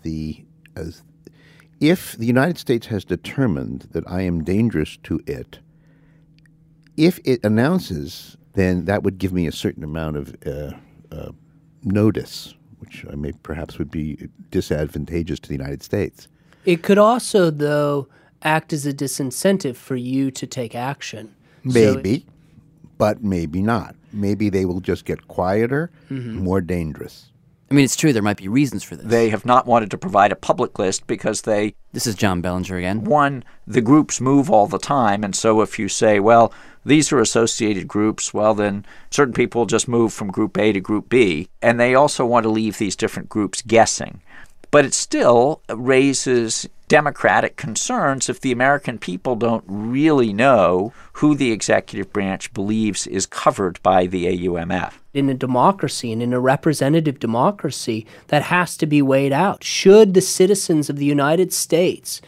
if the United States has determined that I am dangerous to it, if it announces, then that would give me a certain amount of notice, which perhaps would be disadvantageous to the United States. It could also, though, act as a disincentive for you to take action. Maybe, but maybe not. Maybe they will just get quieter, more dangerous. I mean, it's true, there might be reasons for this. They have not wanted to provide a public list because they... This is John Bellinger again. One, the groups move all the time, and so if you say, well, these are associated groups, well, then certain people just move from group A to group B, and they also want to leave these different groups guessing. But it still raises democratic concerns if the American people don't really know who the executive branch believes is covered by the AUMF. In a democracy and in a representative democracy, that has to be weighed out. Should the citizens of the United States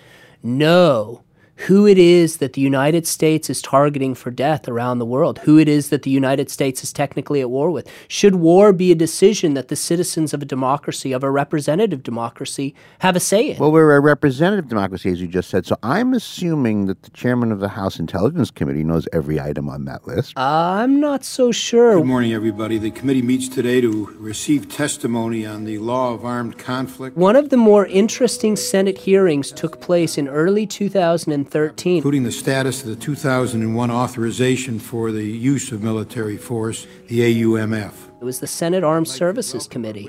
know who it is that the United States is targeting for death around the world, who it is that the United States is technically at war with? Should war be a decision that the citizens of a democracy, of a representative democracy, have a say in? Well, we're a representative democracy, as you just said, so I'm assuming that the chairman of the House Intelligence Committee knows every item on that list. I'm not so sure. Good morning, everybody. The committee meets today to receive testimony on the law of armed conflict. One of the more interesting Senate hearings took place in early 2013. Including the status of the 2001 authorization for the use of military force, the AUMF. It was the Senate Armed Services Committee.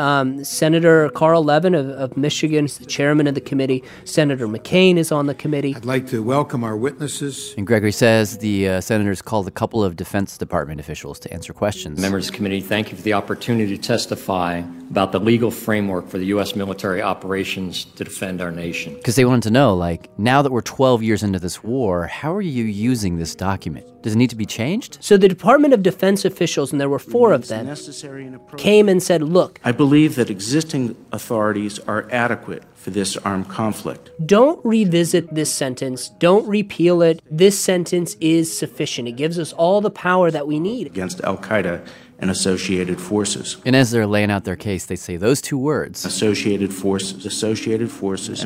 Senator Carl Levin of Michigan is the chairman of the committee. Senator McCain is on the committee. I'd like to welcome our witnesses. And Gregory says the senators called a couple of Defense Department officials to answer questions. Members of the committee, thank you for the opportunity to testify about the legal framework for the U.S. military operations to defend our nation. Because they wanted to know, now that we're 12 years into this war, how are you using this document? Does it need to be changed? So the Department of Defense officials, and there were 4 of them, came and said, look, I believe that existing authorities are adequate for this armed conflict. Don't revisit this sentence. Don't repeal it. This sentence is sufficient. It gives us all the power that we need. Against al-Qaeda and associated forces. And as they're laying out their case, they say those 2 words. Associated forces, and associated forces.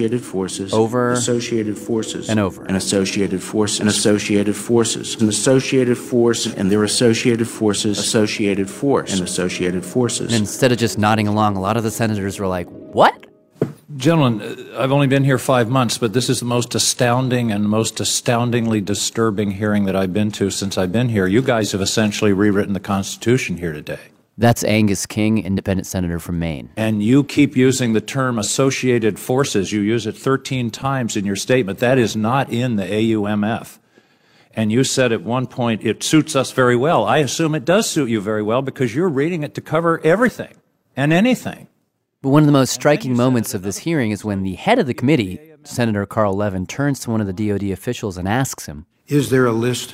Over. Associated forces. And over. And associated forces. And associated forces. And associated force and their associated forces. Associated force. And associated forces. And instead of just nodding along, a lot of the senators were like, what? Gentlemen, I've only been here 5 months, but this is the most astounding and most astoundingly disturbing hearing that I've been to since I've been here. You guys have essentially rewritten the Constitution here today. That's Angus King, independent senator from Maine. And you keep using the term associated forces. You use it 13 times in your statement. That is not in the AUMF. And you said at one point, it suits us very well. I assume it does suit you very well because you're reading it to cover everything and anything. But one of the most striking moments of this hearing is when the head of the committee, Senator Carl Levin, turns to one of the DOD officials and asks him, Is there a list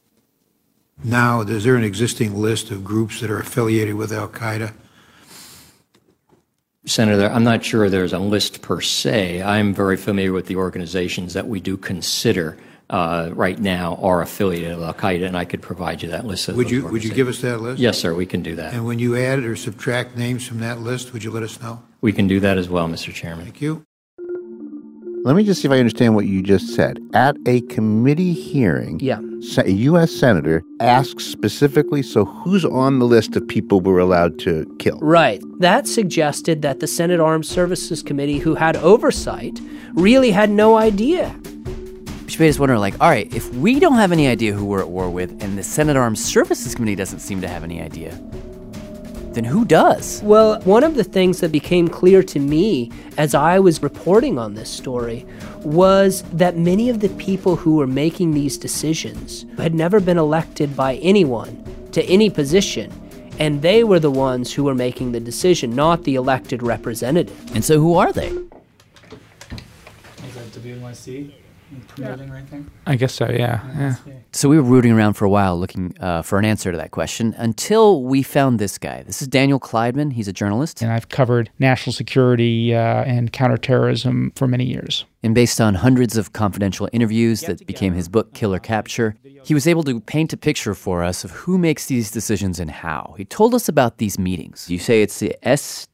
now? Is there an existing list of groups that are affiliated with al-Qaeda? Senator, I'm not sure there's a list per se. I'm very familiar with the organizations that we do consider right now are affiliated with Al-Qaeda, and I could provide you that list. Would you give us that list? Yes, sir, we can do that. And when you add or subtract names from that list, would you let us know? We can do that as well, Mr. Chairman. Thank you. Let me just see if I understand what you just said. At a committee hearing, a U.S. senator asks specifically, so who's on the list of people we're allowed to kill? Right. That suggested that the Senate Armed Services Committee, who had oversight, really had no idea. Which made us wonder, all right, if we don't have any idea who we're at war with, and the Senate Armed Services Committee doesn't seem to have any idea, then who does? Well, one of the things that became clear to me as I was reporting on this story was that many of the people who were making these decisions had never been elected by anyone to any position, and they were the ones who were making the decision, not the elected representative. And so who are they? Is that WNYC? Promoting or anything? I guess so, yeah. So we were rooting around for a while looking for an answer to that question until we found this guy. This is Daniel Kleidman. He's a journalist. And I've covered national security and counterterrorism for many years. And based on hundreds of confidential interviews that became his book, Killer Capture, he was able to paint a picture for us of who makes these decisions and how. He told us about these meetings. You say it's the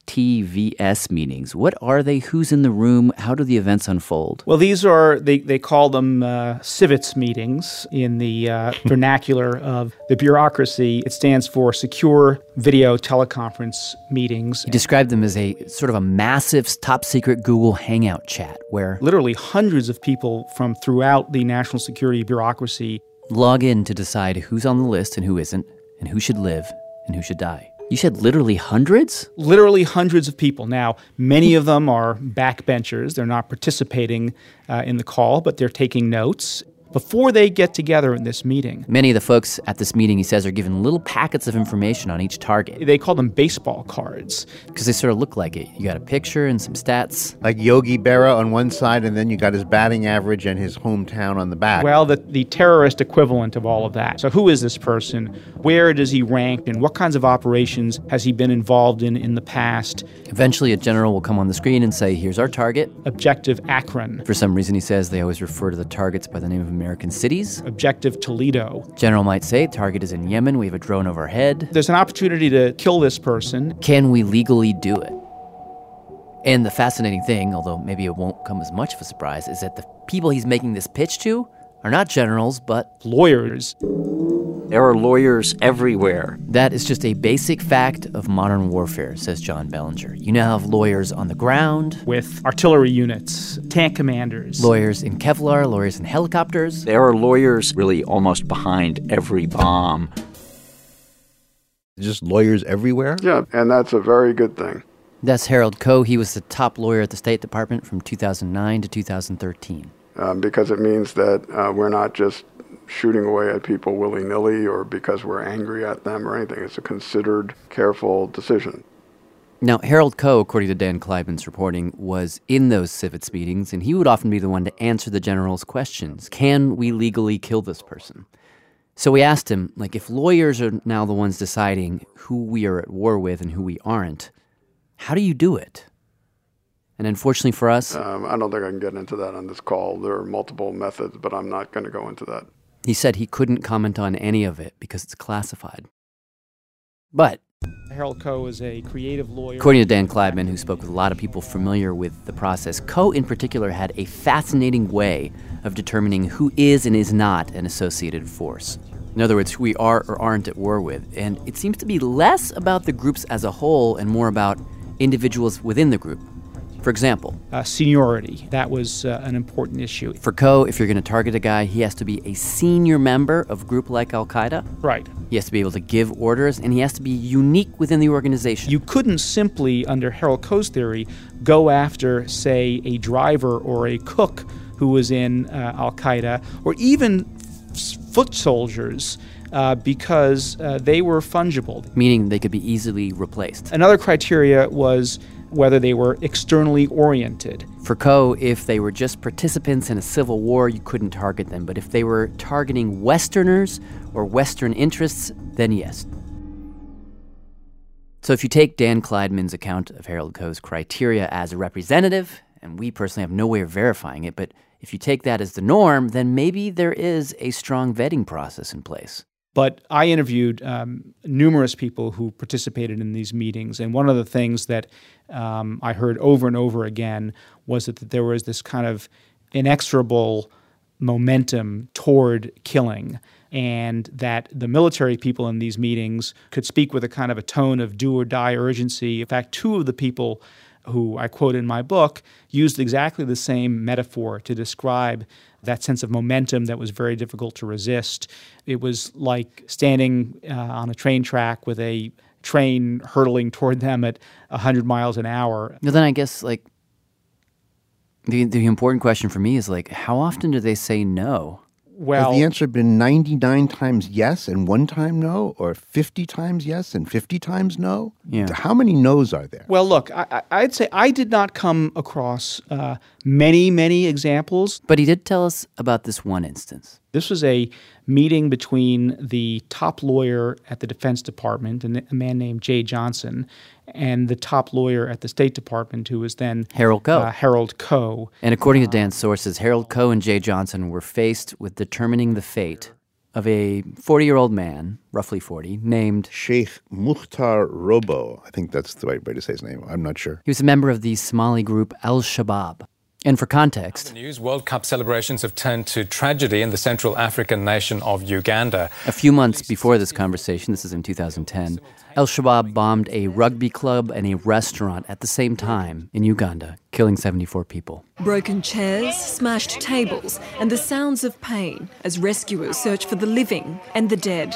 STVS meetings. What are they? Who's in the room? How do the events unfold? Well, these are, they call them CIVETS meetings in the vernacular of the bureaucracy. It stands for Secure Video Teleconference Meetings. He described them as a sort of a massive top-secret Google Hangout chat where literally hundreds of people from throughout the national security bureaucracy log in to decide who's on the list and who isn't, and who should live and who should die. You said literally hundreds? Literally hundreds of people. Now, many of them are backbenchers. They're not participating in the call, but they're taking notes. Before they get together in this meeting, many of the folks at this meeting, he says, are given little packets of information on each target. They call them baseball cards. Because they sort of look like it. You got a picture and some stats. Like Yogi Berra on one side, and then you got his batting average and his hometown on the back. Well, the terrorist equivalent of all of that. So who is this person? Where does he rank? And what kinds of operations has he been involved in the past? Eventually, a general will come on the screen and say, here's our target. Objective Akron. For some reason, he says they always refer to the targets by the name of American cities. Objective Toledo. General might say, target is in Yemen. We have a drone overhead. There's an opportunity to kill this person. Can we legally do it? And the fascinating thing, although maybe it won't come as much of a surprise, is that the people he's making this pitch to are not generals, but lawyers. There are lawyers everywhere. That is just a basic fact of modern warfare, says John Bellinger. You now have lawyers on the ground. With artillery units, tank commanders. Lawyers in Kevlar, lawyers in helicopters. There are lawyers really almost behind every bomb. Just lawyers everywhere? Yeah, and that's a very good thing. That's Harold Koh. He was the top lawyer at the State Department from 2009 to 2013. Because it means that we're not just shooting away at people willy-nilly or because we're angry at them or anything. It's a considered, careful decision. Now, Harold Koh, according to Dan Kleidman's reporting, was in those CIVETS meetings, and he would often be the one to answer the general's questions. Can we legally kill this person? So we asked him, if lawyers are now the ones deciding who we are at war with and who we aren't, how do you do it? And unfortunately for us, I don't think I can get into that on this call. There are multiple methods, but I'm not going to go into that. He said he couldn't comment on any of it because it's classified. But Harold Koh is a creative lawyer. According to Dan Kleidman, who spoke with a lot of people familiar with the process, Koh in particular had a fascinating way of determining who is and is not an associated force. In other words, who we are or aren't at war with. And it seems to be less about the groups as a whole and more about individuals within the group. For example, seniority. That was an important issue. For Koh, if you're going to target a guy, he has to be a senior member of a group like Al-Qaeda. Right. He has to be able to give orders, and he has to be unique within the organization. You couldn't simply, under Harold Koh's theory, go after, say, a driver or a cook who was in Al-Qaeda, or even foot soldiers, because they were fungible. Meaning they could be easily replaced. Another criteria was whether they were externally oriented. For Koh, if they were just participants in a civil war, you couldn't target them. But if they were targeting Westerners or Western interests, then yes. So if you take Dan Kleidman's account of Harold Koh's criteria as a representative, and we personally have no way of verifying it, but if you take that as the norm, then maybe there is a strong vetting process in place. But I interviewed numerous people who participated in these meetings, and one of the things that I heard over and over again was that there was this kind of inexorable momentum toward killing, and that the military people in these meetings could speak with a kind of a tone of do-or-die urgency. In fact, two of the people who I quote in my book used exactly the same metaphor to describe that sense of momentum that was very difficult to resist. It was like standing on a train track with a train hurtling toward them at 100 miles an hour. Well, then I guess, like, the important question for me is, like, how often do they say no? Well, has the answer been 99 times yes and 1 time no, or 50 times yes and 50 times no? Yeah. How many no's are there? Well, look, I'd say I did not come across many examples. But he did tell us about this one instance. This was a meeting between the top lawyer at the Defense Department, a man named Jay Johnson, and the top lawyer at the State Department, who was then Harold Koh. Harold Koh. And according to Dan's sources, Harold Koh and Jay Johnson were faced with determining the fate of a 40-year-old man, roughly 40, named Sheikh Mukhtar Robo. I think that's the right way to say his name. I'm not sure. He was a member of the Somali group Al-Shabaab. And for context, news, World Cup celebrations have turned to tragedy in the Central African nation of Uganda. A few months before this conversation, this is in 2010, Al-Shabaab bombed a rugby club and a restaurant at the same time in Uganda, killing 74 people. Broken chairs, smashed tables, and the sounds of pain as rescuers search for the living and the dead.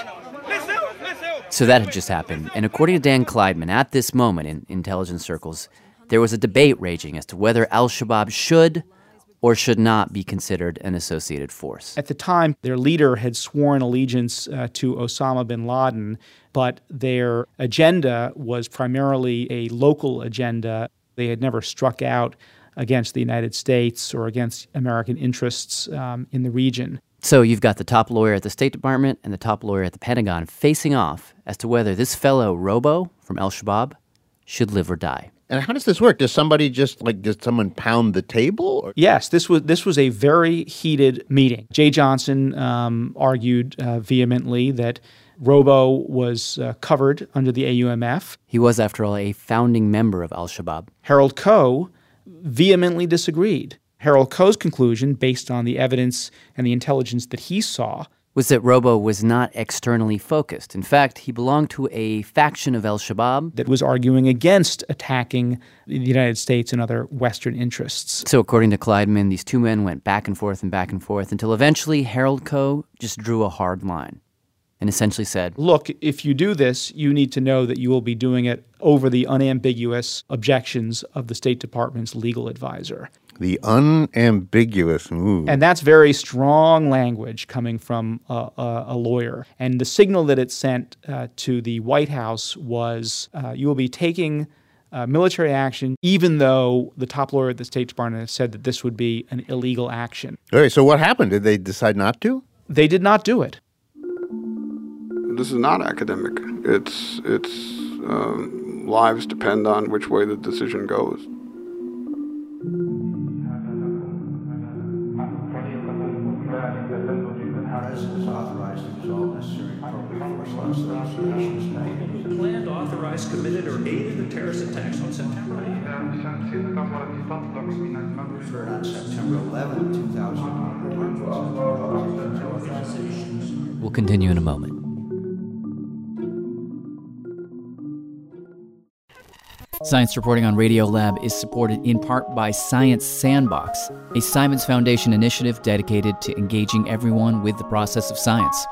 So that had just happened, and according to Dan Kleidman, at this moment in intelligence circles, there was a debate raging as to whether Al-Shabaab should or should not be considered an associated force. At the time, their leader had sworn allegiance to Osama bin Laden, but their agenda was primarily a local agenda. They had never struck out against the United States or against American interests in the region. So you've got the top lawyer at the State Department and the top lawyer at the Pentagon facing off as to whether this fellow Robo from Al-Shabaab should live or die. And how does this work? Does somebody did someone pound the table? Or? Yes, this was a very heated meeting. Jay Johnson argued vehemently that Robo was covered under the AUMF. He was, after all, a founding member of Al-Shabaab. Harold Koh vehemently disagreed. Harold Koh's conclusion, based on the evidence and the intelligence that he saw, was that Robo was not externally focused. In fact, he belonged to a faction of Al-Shabaab that was arguing against attacking the United States and other Western interests. So according to Kleidman, these two men went back and forth until eventually Harold Koh just drew a hard line and essentially said, look, if you do this, you need to know that you will be doing it over the unambiguous objections of the State Department's legal advisor. The unambiguous. Ooh. And that's very strong language coming from a lawyer. And the signal that it sent to the White House was you will be taking military action, even though the top lawyer at the State Department has said that this would be an illegal action. All right, so what happened? Did they decide not to? They did not do it. This is not academic. It's lives depend on which way the decision goes. Planned, authorized, committed, or aided the terrorist attacks on September 8th. On September 11, 2001. We'll continue in a moment. Science Reporting on Radiolab is supported in part by Science Sandbox, a Simons Foundation initiative dedicated to engaging everyone with the process of science.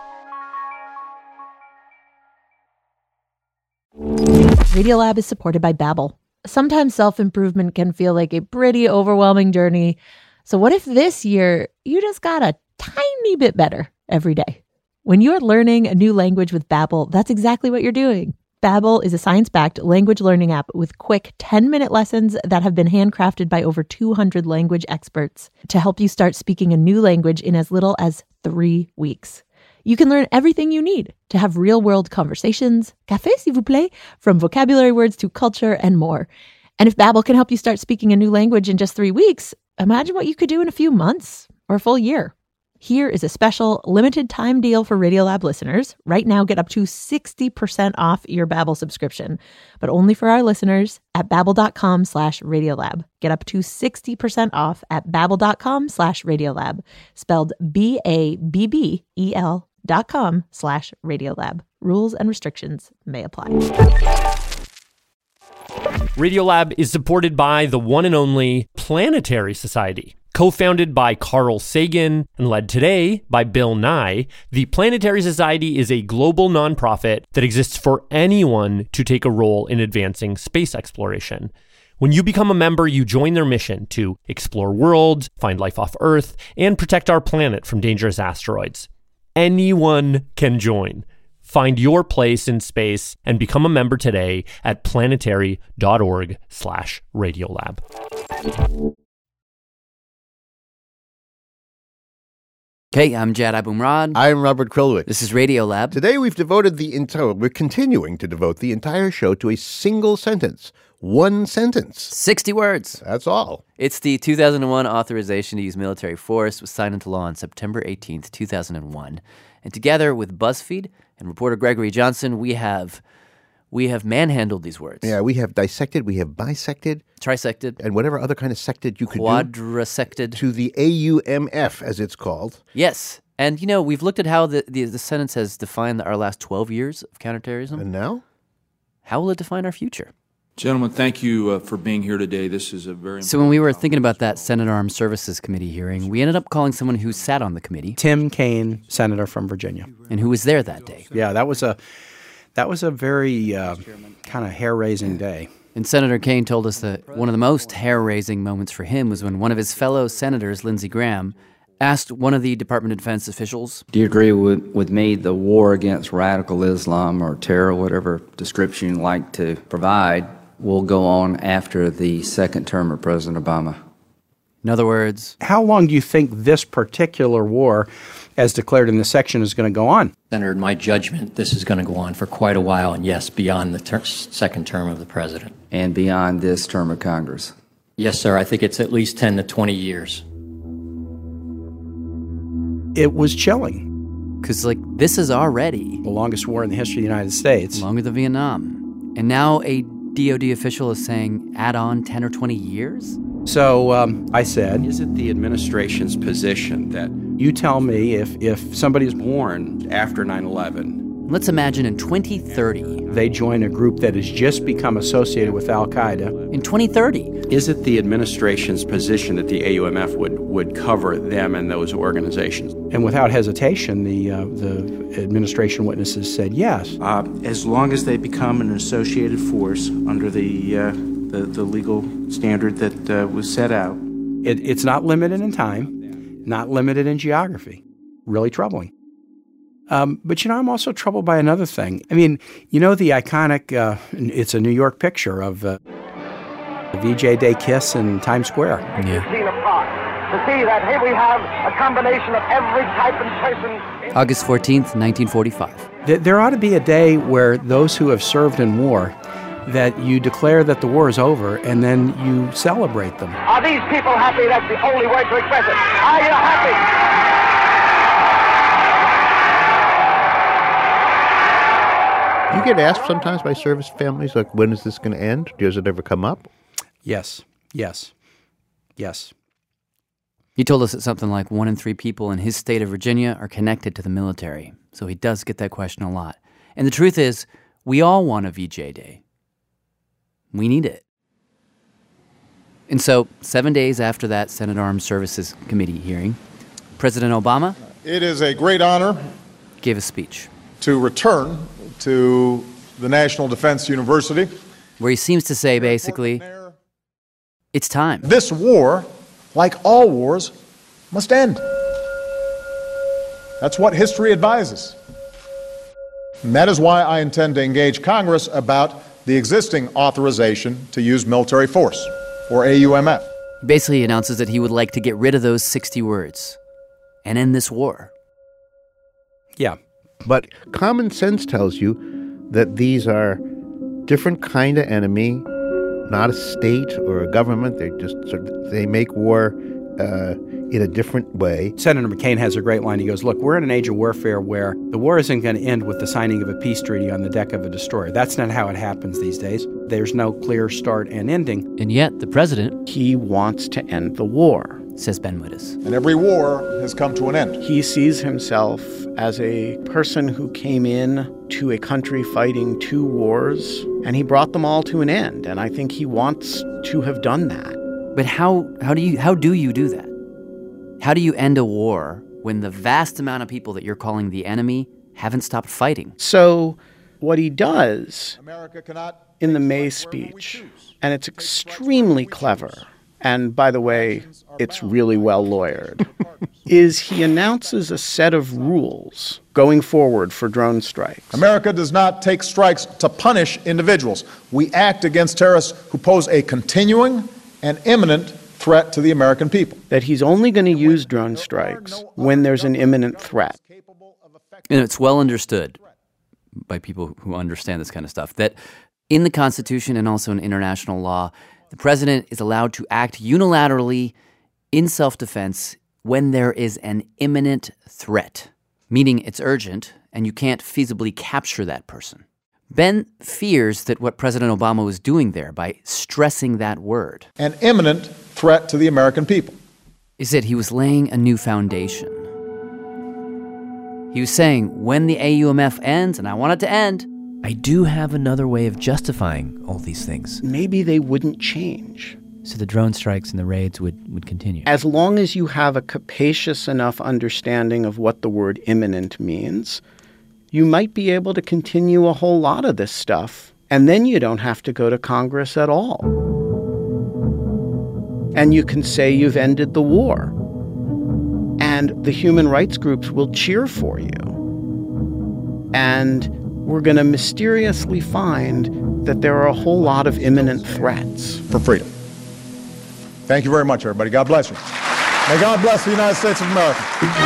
Radiolab is supported by Babbel. Sometimes self-improvement can feel like a pretty overwhelming journey. So what if this year you just got a tiny bit better every day? When you're learning a new language with Babbel, that's exactly what you're doing. Babbel is a science-backed language learning app with quick 10-minute lessons that have been handcrafted by over 200 language experts to help you start speaking a new language in as little as 3 weeks. You can learn everything you need to have real-world conversations, café s'il vous plaît, from vocabulary words to culture and more. And if Babbel can help you start speaking a new language in just 3 weeks, imagine what you could do in a few months or a full year. Here is a special limited time deal for Radiolab listeners. Right now, get up to 60% off your Babbel subscription, but only for our listeners at babbel.com/Radiolab. Get up to 60% off at babbel.com/Radiolab, spelled BABBEL.com/Radiolab. Rules and restrictions may apply. Radiolab is supported by the one and only Planetary Society. Co-founded by Carl Sagan and led today by Bill Nye, the Planetary Society is a global nonprofit that exists for anyone to take a role in advancing space exploration. When you become a member, you join their mission to explore worlds, find life off Earth, and protect our planet from dangerous asteroids. Anyone can join. Find your place in space and become a member today at planetary.org/Radiolab. Okay, I'm Jad Abumrad. I'm Robert Krulwich. This is Radiolab. Today we're continuing to devote the entire show to a single sentence. One sentence. 60 words. That's all. It's the 2001 authorization to use military force. It was signed into law on September 18th, 2001. And together with BuzzFeed and reporter Gregory Johnson, we have manhandled these words. Yeah, we have dissected, we have bisected. Trisected. And whatever other kind of sected you could Quadrasected. To the AUMF, as it's called. Yes. And, we've looked at how the sentence has defined our last 12 years of counterterrorism. And now? How will it define our future? Gentlemen, thank you for being here today. This is a very important So when we were thinking about that Senate Armed Services Committee hearing, we ended up calling someone who sat on the committee. Tim Kaine, senator from Virginia. And who was there that day. Yeah, that was a very kind of hair-raising day. And Senator Kaine told us that one of the most hair-raising moments for him was when one of his fellow senators, Lindsey Graham, asked one of the Department of Defense officials, "Do you agree with me the war against radical Islam or terror, whatever description you like to provide, will go on after the second term of President Obama?" In other words, how long do you think this particular war, as declared in this section, is going to go on? Senator, in my judgment, this is going to go on for quite a while, and yes, beyond the second term of the president. And beyond this term of Congress? Yes, sir. I think it's at least 10 to 20 years. It was chilling. Because, this is already the longest war in the history of the United States. Longer than Vietnam. And now a DOD official is saying add on 10 or 20 years? So I said, is it the administration's position that you tell me if somebody's born after 9/11, let's imagine in 2030, they join a group that has just become associated with Al-Qaeda. In 2030. Is it the administration's position that the AUMF would cover them and those organizations? And without hesitation, the administration witnesses said yes. As long as they become an associated force under the legal standard that was set out. It's not limited in time, not limited in geography. Really troubling. But, I'm also troubled by another thing. I mean, the iconic, it's a New York picture of the VJ Day kiss in Times Square. Yeah. To see that here we have a combination of every type and person. August 14th, 1945. There ought to be a day where those who have served in war, that you declare that the war is over and then you celebrate them. Are these people happy? That's the only word to express it. Are you happy? You get asked sometimes by service families, when is this going to end? Does it ever come up? Yes. He told us that something like 1 in 3 people in his state of Virginia are connected to the military. So he does get that question a lot. And the truth is, we all want a VJ Day. We need it. And so, 7 days after that Senate Armed Services Committee hearing, President Obama... It is a great honor... gave a speech. ...to return to the National Defense University... where he seems to say, basically, it's time. This war, like all wars, must end. That's what history advises. And that is why I intend to engage Congress about the existing authorization to use military force, or AUMF. He basically announces that he would like to get rid of those 60 words and end this war. Yeah. But common sense tells you that these are different kind of enemy, not a state or a government. They make war in a different way. Senator McCain has a great line. He goes, look, we're in an age of warfare where the war isn't going to end with the signing of a peace treaty on the deck of a destroyer. That's not how it happens these days. There's no clear start and ending. And yet, the president... He wants to end the war, says Ben Wittes. And every war has come to an end. He sees himself as a person who came in to a country fighting 2 wars, and he brought them all to an end. And I think he wants to have done that. But how do you do that? How do you end a war when the vast amount of people that you're calling the enemy haven't stopped fighting? So what he does in the May speech, and it's extremely clever, and by the way, it's really well lawyered, is he announces a set of rules going forward for drone strikes. America does not take strikes to punish individuals. We act against terrorists who pose a continuing and imminent threat to the American people. That he's only going to use drone strikes when there's an imminent threat. And it's well understood by people who understand this kind of stuff that in the Constitution and also in international law, the president is allowed to act unilaterally in self-defense when there is an imminent threat, meaning it's urgent and you can't feasibly capture that person. Ben fears that what President Obama was doing there by stressing that word, an imminent threat to the American people, is that he was laying a new foundation. He was saying, when the AUMF ends, and I want it to end, I do have another way of justifying all these things. Maybe they wouldn't change. So the drone strikes and the raids would continue. As long as you have a capacious enough understanding of what the word imminent means, you might be able to continue a whole lot of this stuff, and then you don't have to go to Congress at all. And you can say you've ended the war. And the human rights groups will cheer for you. And we're going to mysteriously find that there are a whole lot of imminent threats. For freedom. Thank you very much, everybody. God bless you. May God bless the United States of America.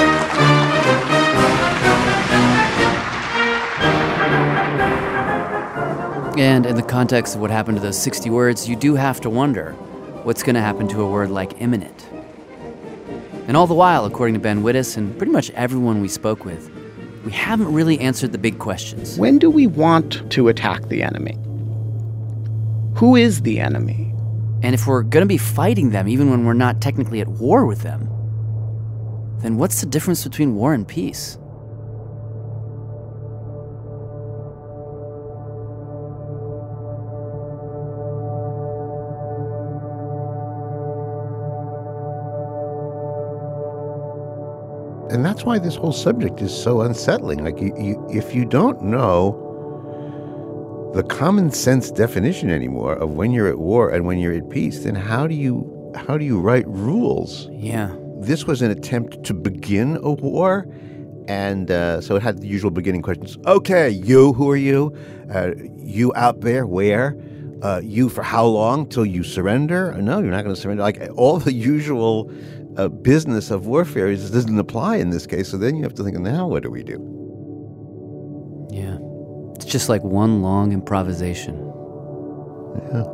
And in the context of what happened to those 60 words, you do have to wonder what's going to happen to a word like imminent. And all the while, according to Ben Wittes and pretty much everyone we spoke with, we haven't really answered the big questions. When do we want to attack the enemy? Who is the enemy? And if we're going to be fighting them, even when we're not technically at war with them, then what's the difference between war and peace? And that's why this whole subject is so unsettling. Like, if you don't know the common sense definition anymore of when you're at war and when you're at peace, then how do you write rules? Yeah. This was an attempt to begin a war, and so it had the usual beginning questions. Okay, you, who are you? You out there, where? You for how long? Till you surrender? No, you're not going to surrender. Like, all the usual business of warfare doesn't apply in this case. So then you have to think, now what do we do? Yeah. It's just like one long improvisation. Yeah.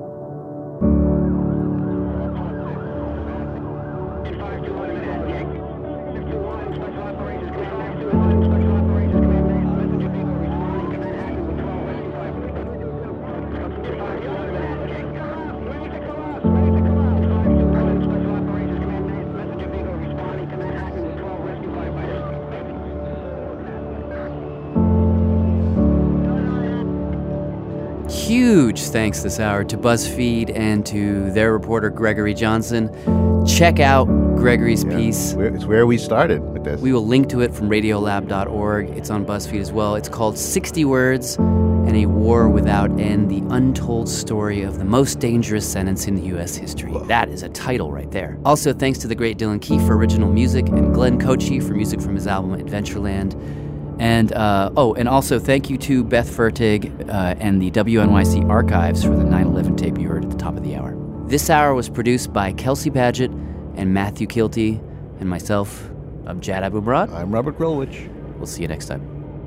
Huge thanks this hour to BuzzFeed and to their reporter, Gregory Johnson. Check out Gregory's piece. It's where we started with this. We will link to it from radiolab.org. It's on BuzzFeed as well. It's called 60 Words and a War Without End, the untold story of the most dangerous sentence in U.S. history. Whoa. That is a title right there. Also, thanks to the great Dylan Keefe for original music and Glenn Kochi for music from his album Adventureland. And and also thank you to Beth Fertig and the WNYC Archives for the 9/11 tape you heard at the top of the hour. This hour was produced by Kelsey Padgett and Matthew Kilty and myself. I'm Jad Abumrad. I'm Robert Grulwich. We'll see you next time.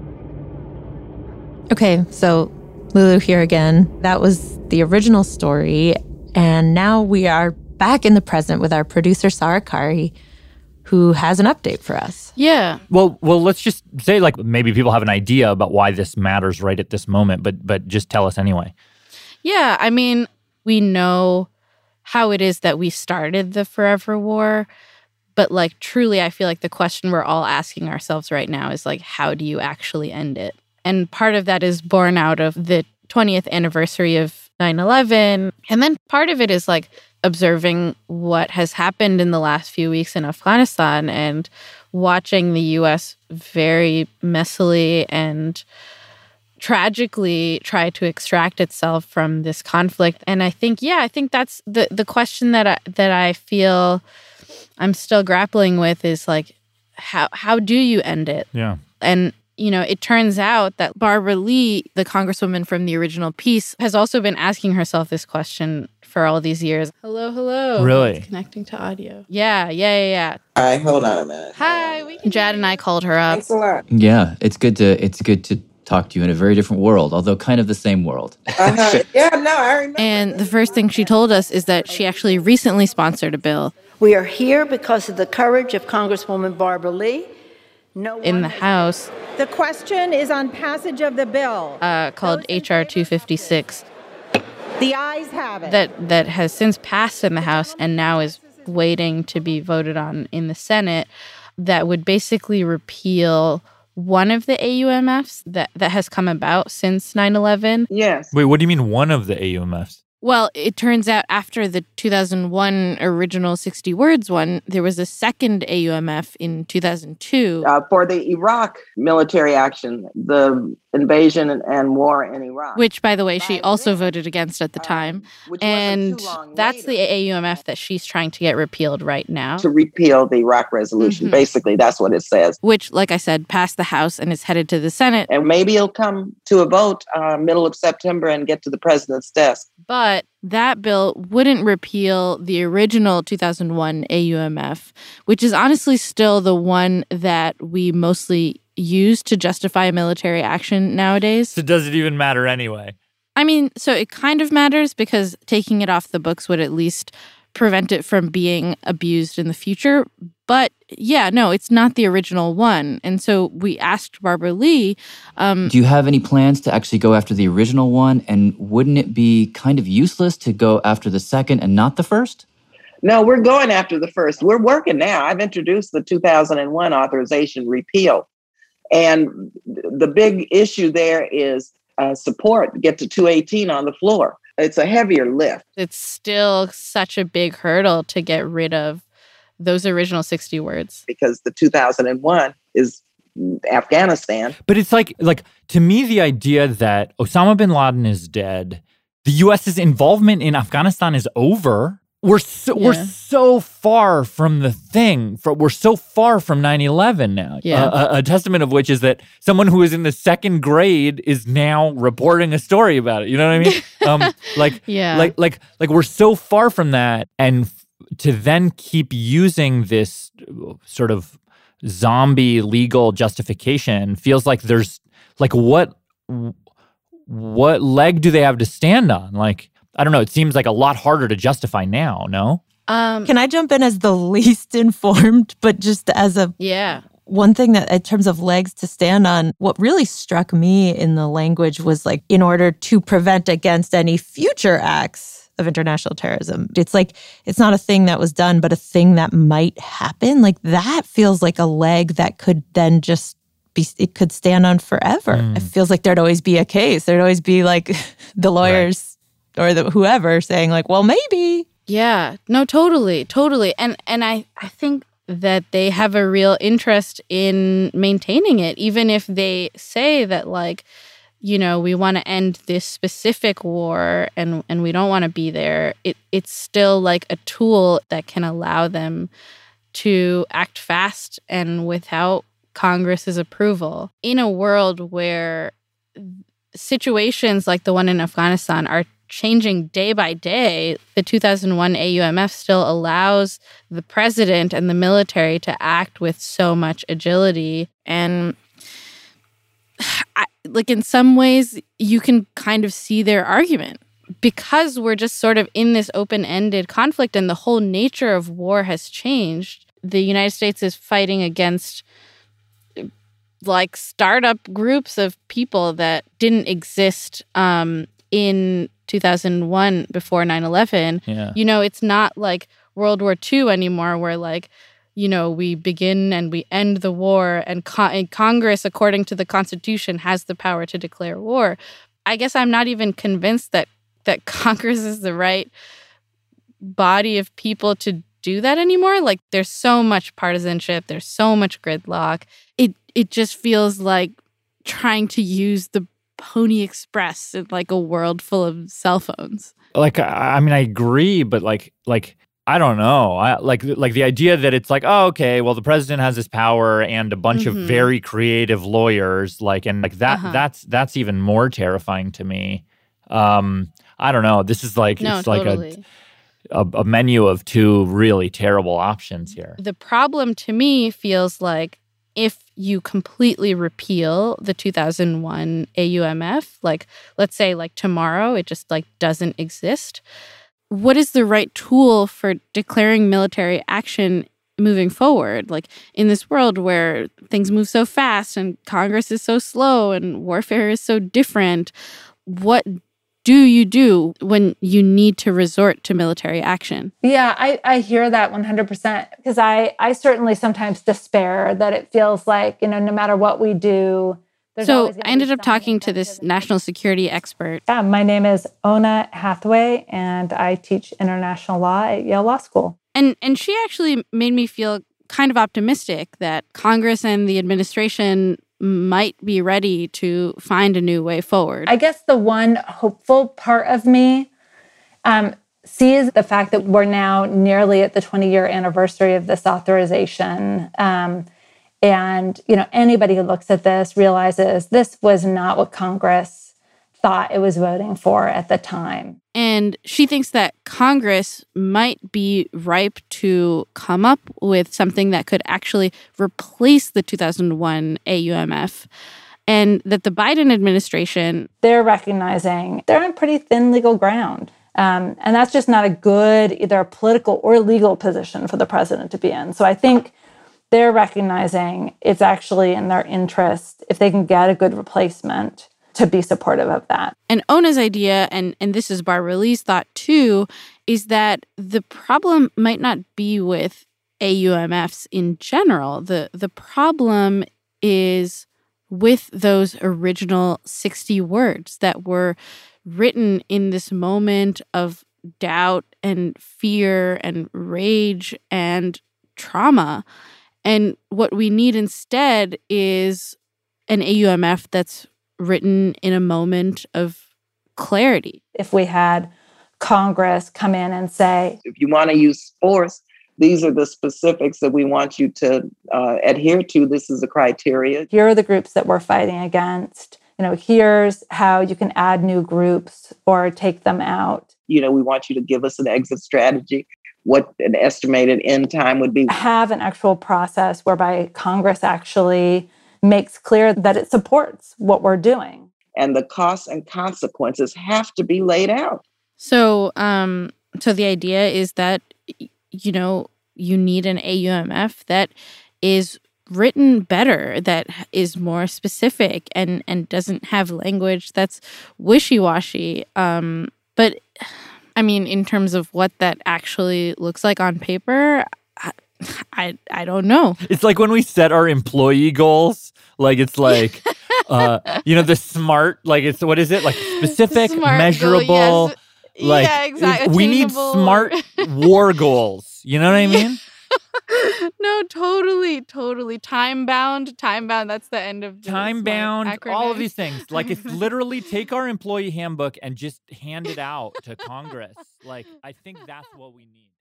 Okay, so Lulu here again. That was the original story. And now we are back in the present with our producer, Sarah Kari, who has an update for us. Yeah. Well, let's just say, like, maybe people have an idea about why this matters right at this moment, but just tell us anyway. Yeah, I mean, we know how it is that we started the Forever War, but, like, truly, I feel like the question we're all asking ourselves right now is, like, how do you actually end it? And part of that is born out of the 20th anniversary of 9/11. And then part of it is, like, observing what has happened in the last few weeks in Afghanistan and watching the U.S. very messily and tragically try to extract itself from this conflict. And I think that's the question that I feel I'm still grappling with is, like, how do you end it? Yeah. And it turns out that Barbara Lee, the congresswoman from the original piece, has also been asking herself this question for all these years. Hello. Really? It's connecting to audio. Yeah. All right, hold on a minute. Hi. Jad and I called her up. Thanks a lot. Yeah, it's good to talk to you in a very different world, although kind of the same world. Yeah, no, I remember. And the first thing she told us is that she actually recently sponsored a bill. We are here because of the courage of Congresswoman Barbara Lee. In the House. The question is on passage of the bill. Called H.R. 256. The ayes have it. That has since passed in the House and now is waiting to be voted on in the Senate, that would basically repeal one of the AUMFs that has come about since 9/11. Yes. Wait, what do you mean one of the AUMFs? Well, it turns out after the 2001 original 60 Words one, there was a second AUMF in 2002. For the Iraq military action, the invasion and war in Iraq. Which, by the way, she also voted against at the time. And that's the AUMF that she's trying to get repealed right now. To repeal the Iraq resolution. Mm-hmm. Basically, that's what it says. Which, like I said, passed the House and is headed to the Senate. And maybe it'll come to a vote middle of September and get to the president's desk. But that bill wouldn't repeal the original 2001 AUMF, which is honestly still the one that we mostly use to justify military action nowadays. So does it even matter anyway? I mean, so it kind of matters because taking it off the books would at least prevent it from being abused in the future. But yeah, no, it's not the original one. And so we asked Barbara Lee. Do you have any plans to actually go after the original one? And wouldn't it be kind of useless to go after the second and not the first? No, we're going after the first. We're working now. I've introduced the 2001 authorization repeal. And the big issue there is support, get to 218 on the floor. It's a heavier lift. It's still such a big hurdle to get rid of those original 60 words. Because the 2001 is Afghanistan. But it's like to me, the idea that Osama bin Laden is dead, the U.S.'s involvement in Afghanistan is over. We're so far from the thing. We're so far from 9/11 now. Yeah. A testament of which is that someone who is in the second grade is now reporting a story about it. You know what I mean? Like we're so far from that, and to then keep using this sort of zombie legal justification feels like there's like what leg do they have to stand on? Like, I don't know. It seems like a lot harder to justify now, no? Can I jump in as the least informed, but just as one thing that in terms of legs to stand on, what really struck me in the language was like, in order to prevent against any future acts of international terrorism. It's like, it's not a thing that was done, but a thing that might happen. Like that feels like a leg that could then just it could stand on forever. It feels like there'd always be a case. There'd always be like the lawyers or the whoever saying like, well, maybe. Yeah, no, totally. And I think that they have a real interest in maintaining it, even if they say that like, you know, we want to end this specific war and we don't want to be there. It's still like a tool that can allow them to act fast and without Congress's approval in a world where situations like the one in Afghanistan are changing day by day. The 2001 AUMF still allows the president and the military to act with so much agility. And like in some ways, you can kind of see their argument. Because we're just sort of in this open-ended conflict and the whole nature of war has changed, the United States is fighting against like startup groups of people that didn't exist in 2001 before 9/11. Yeah. You know, it's not like World War II anymore where like, you know, we begin and we end the war and Congress, according to the Constitution, has the power to declare war. I guess I'm not even convinced that Congress is the right body of people to do that anymore. Like, there's so much partisanship. There's so much gridlock. It just feels like trying to use the Pony Express in like a world full of cell phones. Like, I mean, I agree, but like I don't know. Like the idea that it's like, oh, okay, well, the president has this power and a bunch of very creative lawyers, like, and like that. That's even more terrifying to me. I don't know. This is like it's totally. Like a menu of two really terrible options here. The problem to me feels like if you completely repeal the 2001 AUMF, like let's say like tomorrow, it just like doesn't exist. What is the right tool for declaring military action moving forward? Like in this world where things move so fast and Congress is so slow and warfare is so different, what do you do when you need to resort to military action? Yeah, I hear that 100% because I certainly sometimes despair that it feels like, you know, no matter what we do. So I ended up talking to this national security expert. Yeah, my name is Ona Hathaway, and I teach international law at Yale Law School. And she actually made me feel kind of optimistic that Congress and the administration might be ready to find a new way forward. I guess the one hopeful part of me sees the fact that we're now nearly at the 20-year anniversary of this authorization. And, you know, anybody who looks at this realizes this was not what Congress thought it was voting for at the time. And she thinks that Congress might be ripe to come up with something that could actually replace the 2001 AUMF, and that the Biden administration... They're recognizing they're on pretty thin legal ground. And that's just not a good either a political or legal position for the president to be in. So I think they're recognizing it's actually in their interest, if they can get a good replacement, to be supportive of that. And Ona's idea, and this is Barbara Lee's thought too, is that the problem might not be with AUMFs in general. The problem is with those original 60 words that were written in this moment of doubt and fear and rage and trauma. And what we need instead is an AUMF that's written in a moment of clarity. If we had Congress come in and say, if you want to use force, these are the specifics that we want you to adhere to. This is the criteria. Here are the groups that we're fighting against. You know, here's how you can add new groups or take them out. You know, we want you to give us an exit strategy, what an estimated end time would be. Have an actual process whereby Congress actually makes clear that it supports what we're doing. And the costs and consequences have to be laid out. So the idea is that, you know, you need an AUMF that is written better, that is more specific and doesn't have language that's wishy-washy. But, I mean, in terms of what that actually looks like on paper, I don't know. It's like when we set our employee goals, like it's like, you know, the SMART, like it's, what is it? Like specific, SMART measurable. Goal, yes. Like, yeah, exactly. We need SMART war goals. You know what I mean? No, totally. Time-bound. That's the end of the time-bound, acronym. all of these things. Like, it's literally take our employee handbook and just hand it out to Congress. Like, I think that's what we need.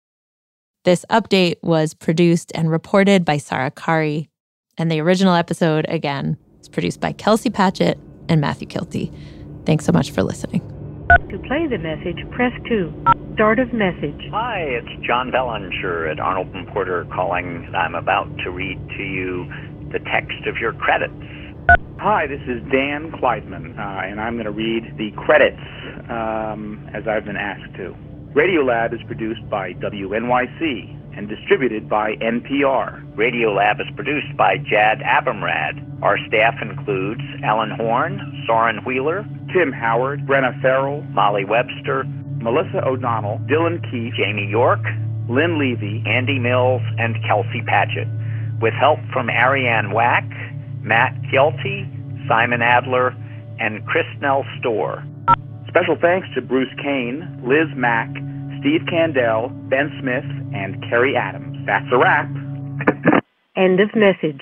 This update was produced and reported by Sarah Qari, and the original episode, again, was produced by Kelsey Patchett and Matthew Kilty. Thanks so much for listening. To play the message, press 2. Start of message. Hi, it's John Bellinger at Arnold & Porter calling. I'm about to read to you the text of your credits. Hi, this is Dan Kleidman, and I'm going to read the credits as I've been asked to. Radiolab is produced by WNYC and distributed by NPR. Radiolab is produced by Jad Abumrad. Our staff includes Alan Horn, Soren Wheeler, Tim Howard, Brenna Farrell, Molly Webster, Melissa O'Donnell, Dylan Keefe, Jamie York, Lynn Levy, Andy Mills, and Kelsey Patchett, with help from Ariane Wack, Matt Kielty, Simon Adler, and Chrisnell Storr. Special thanks to Bruce Kane, Liz Mack, Steve Candell, Ben Smith, and Kerry Adams. That's a wrap. End of message.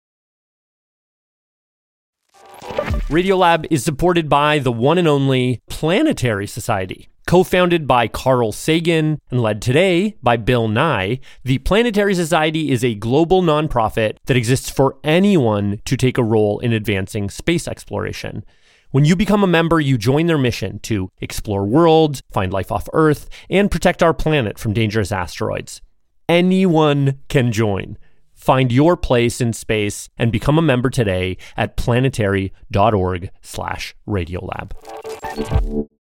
Radiolab is supported by the one and only Planetary Society. Co-founded by Carl Sagan and led today by Bill Nye, the Planetary Society is a global nonprofit that exists for anyone to take a role in advancing space exploration. When you become a member, you join their mission to explore worlds, find life off Earth, and protect our planet from dangerous asteroids. Anyone can join. Find your place in space and become a member today at planetary.org/Radiolab.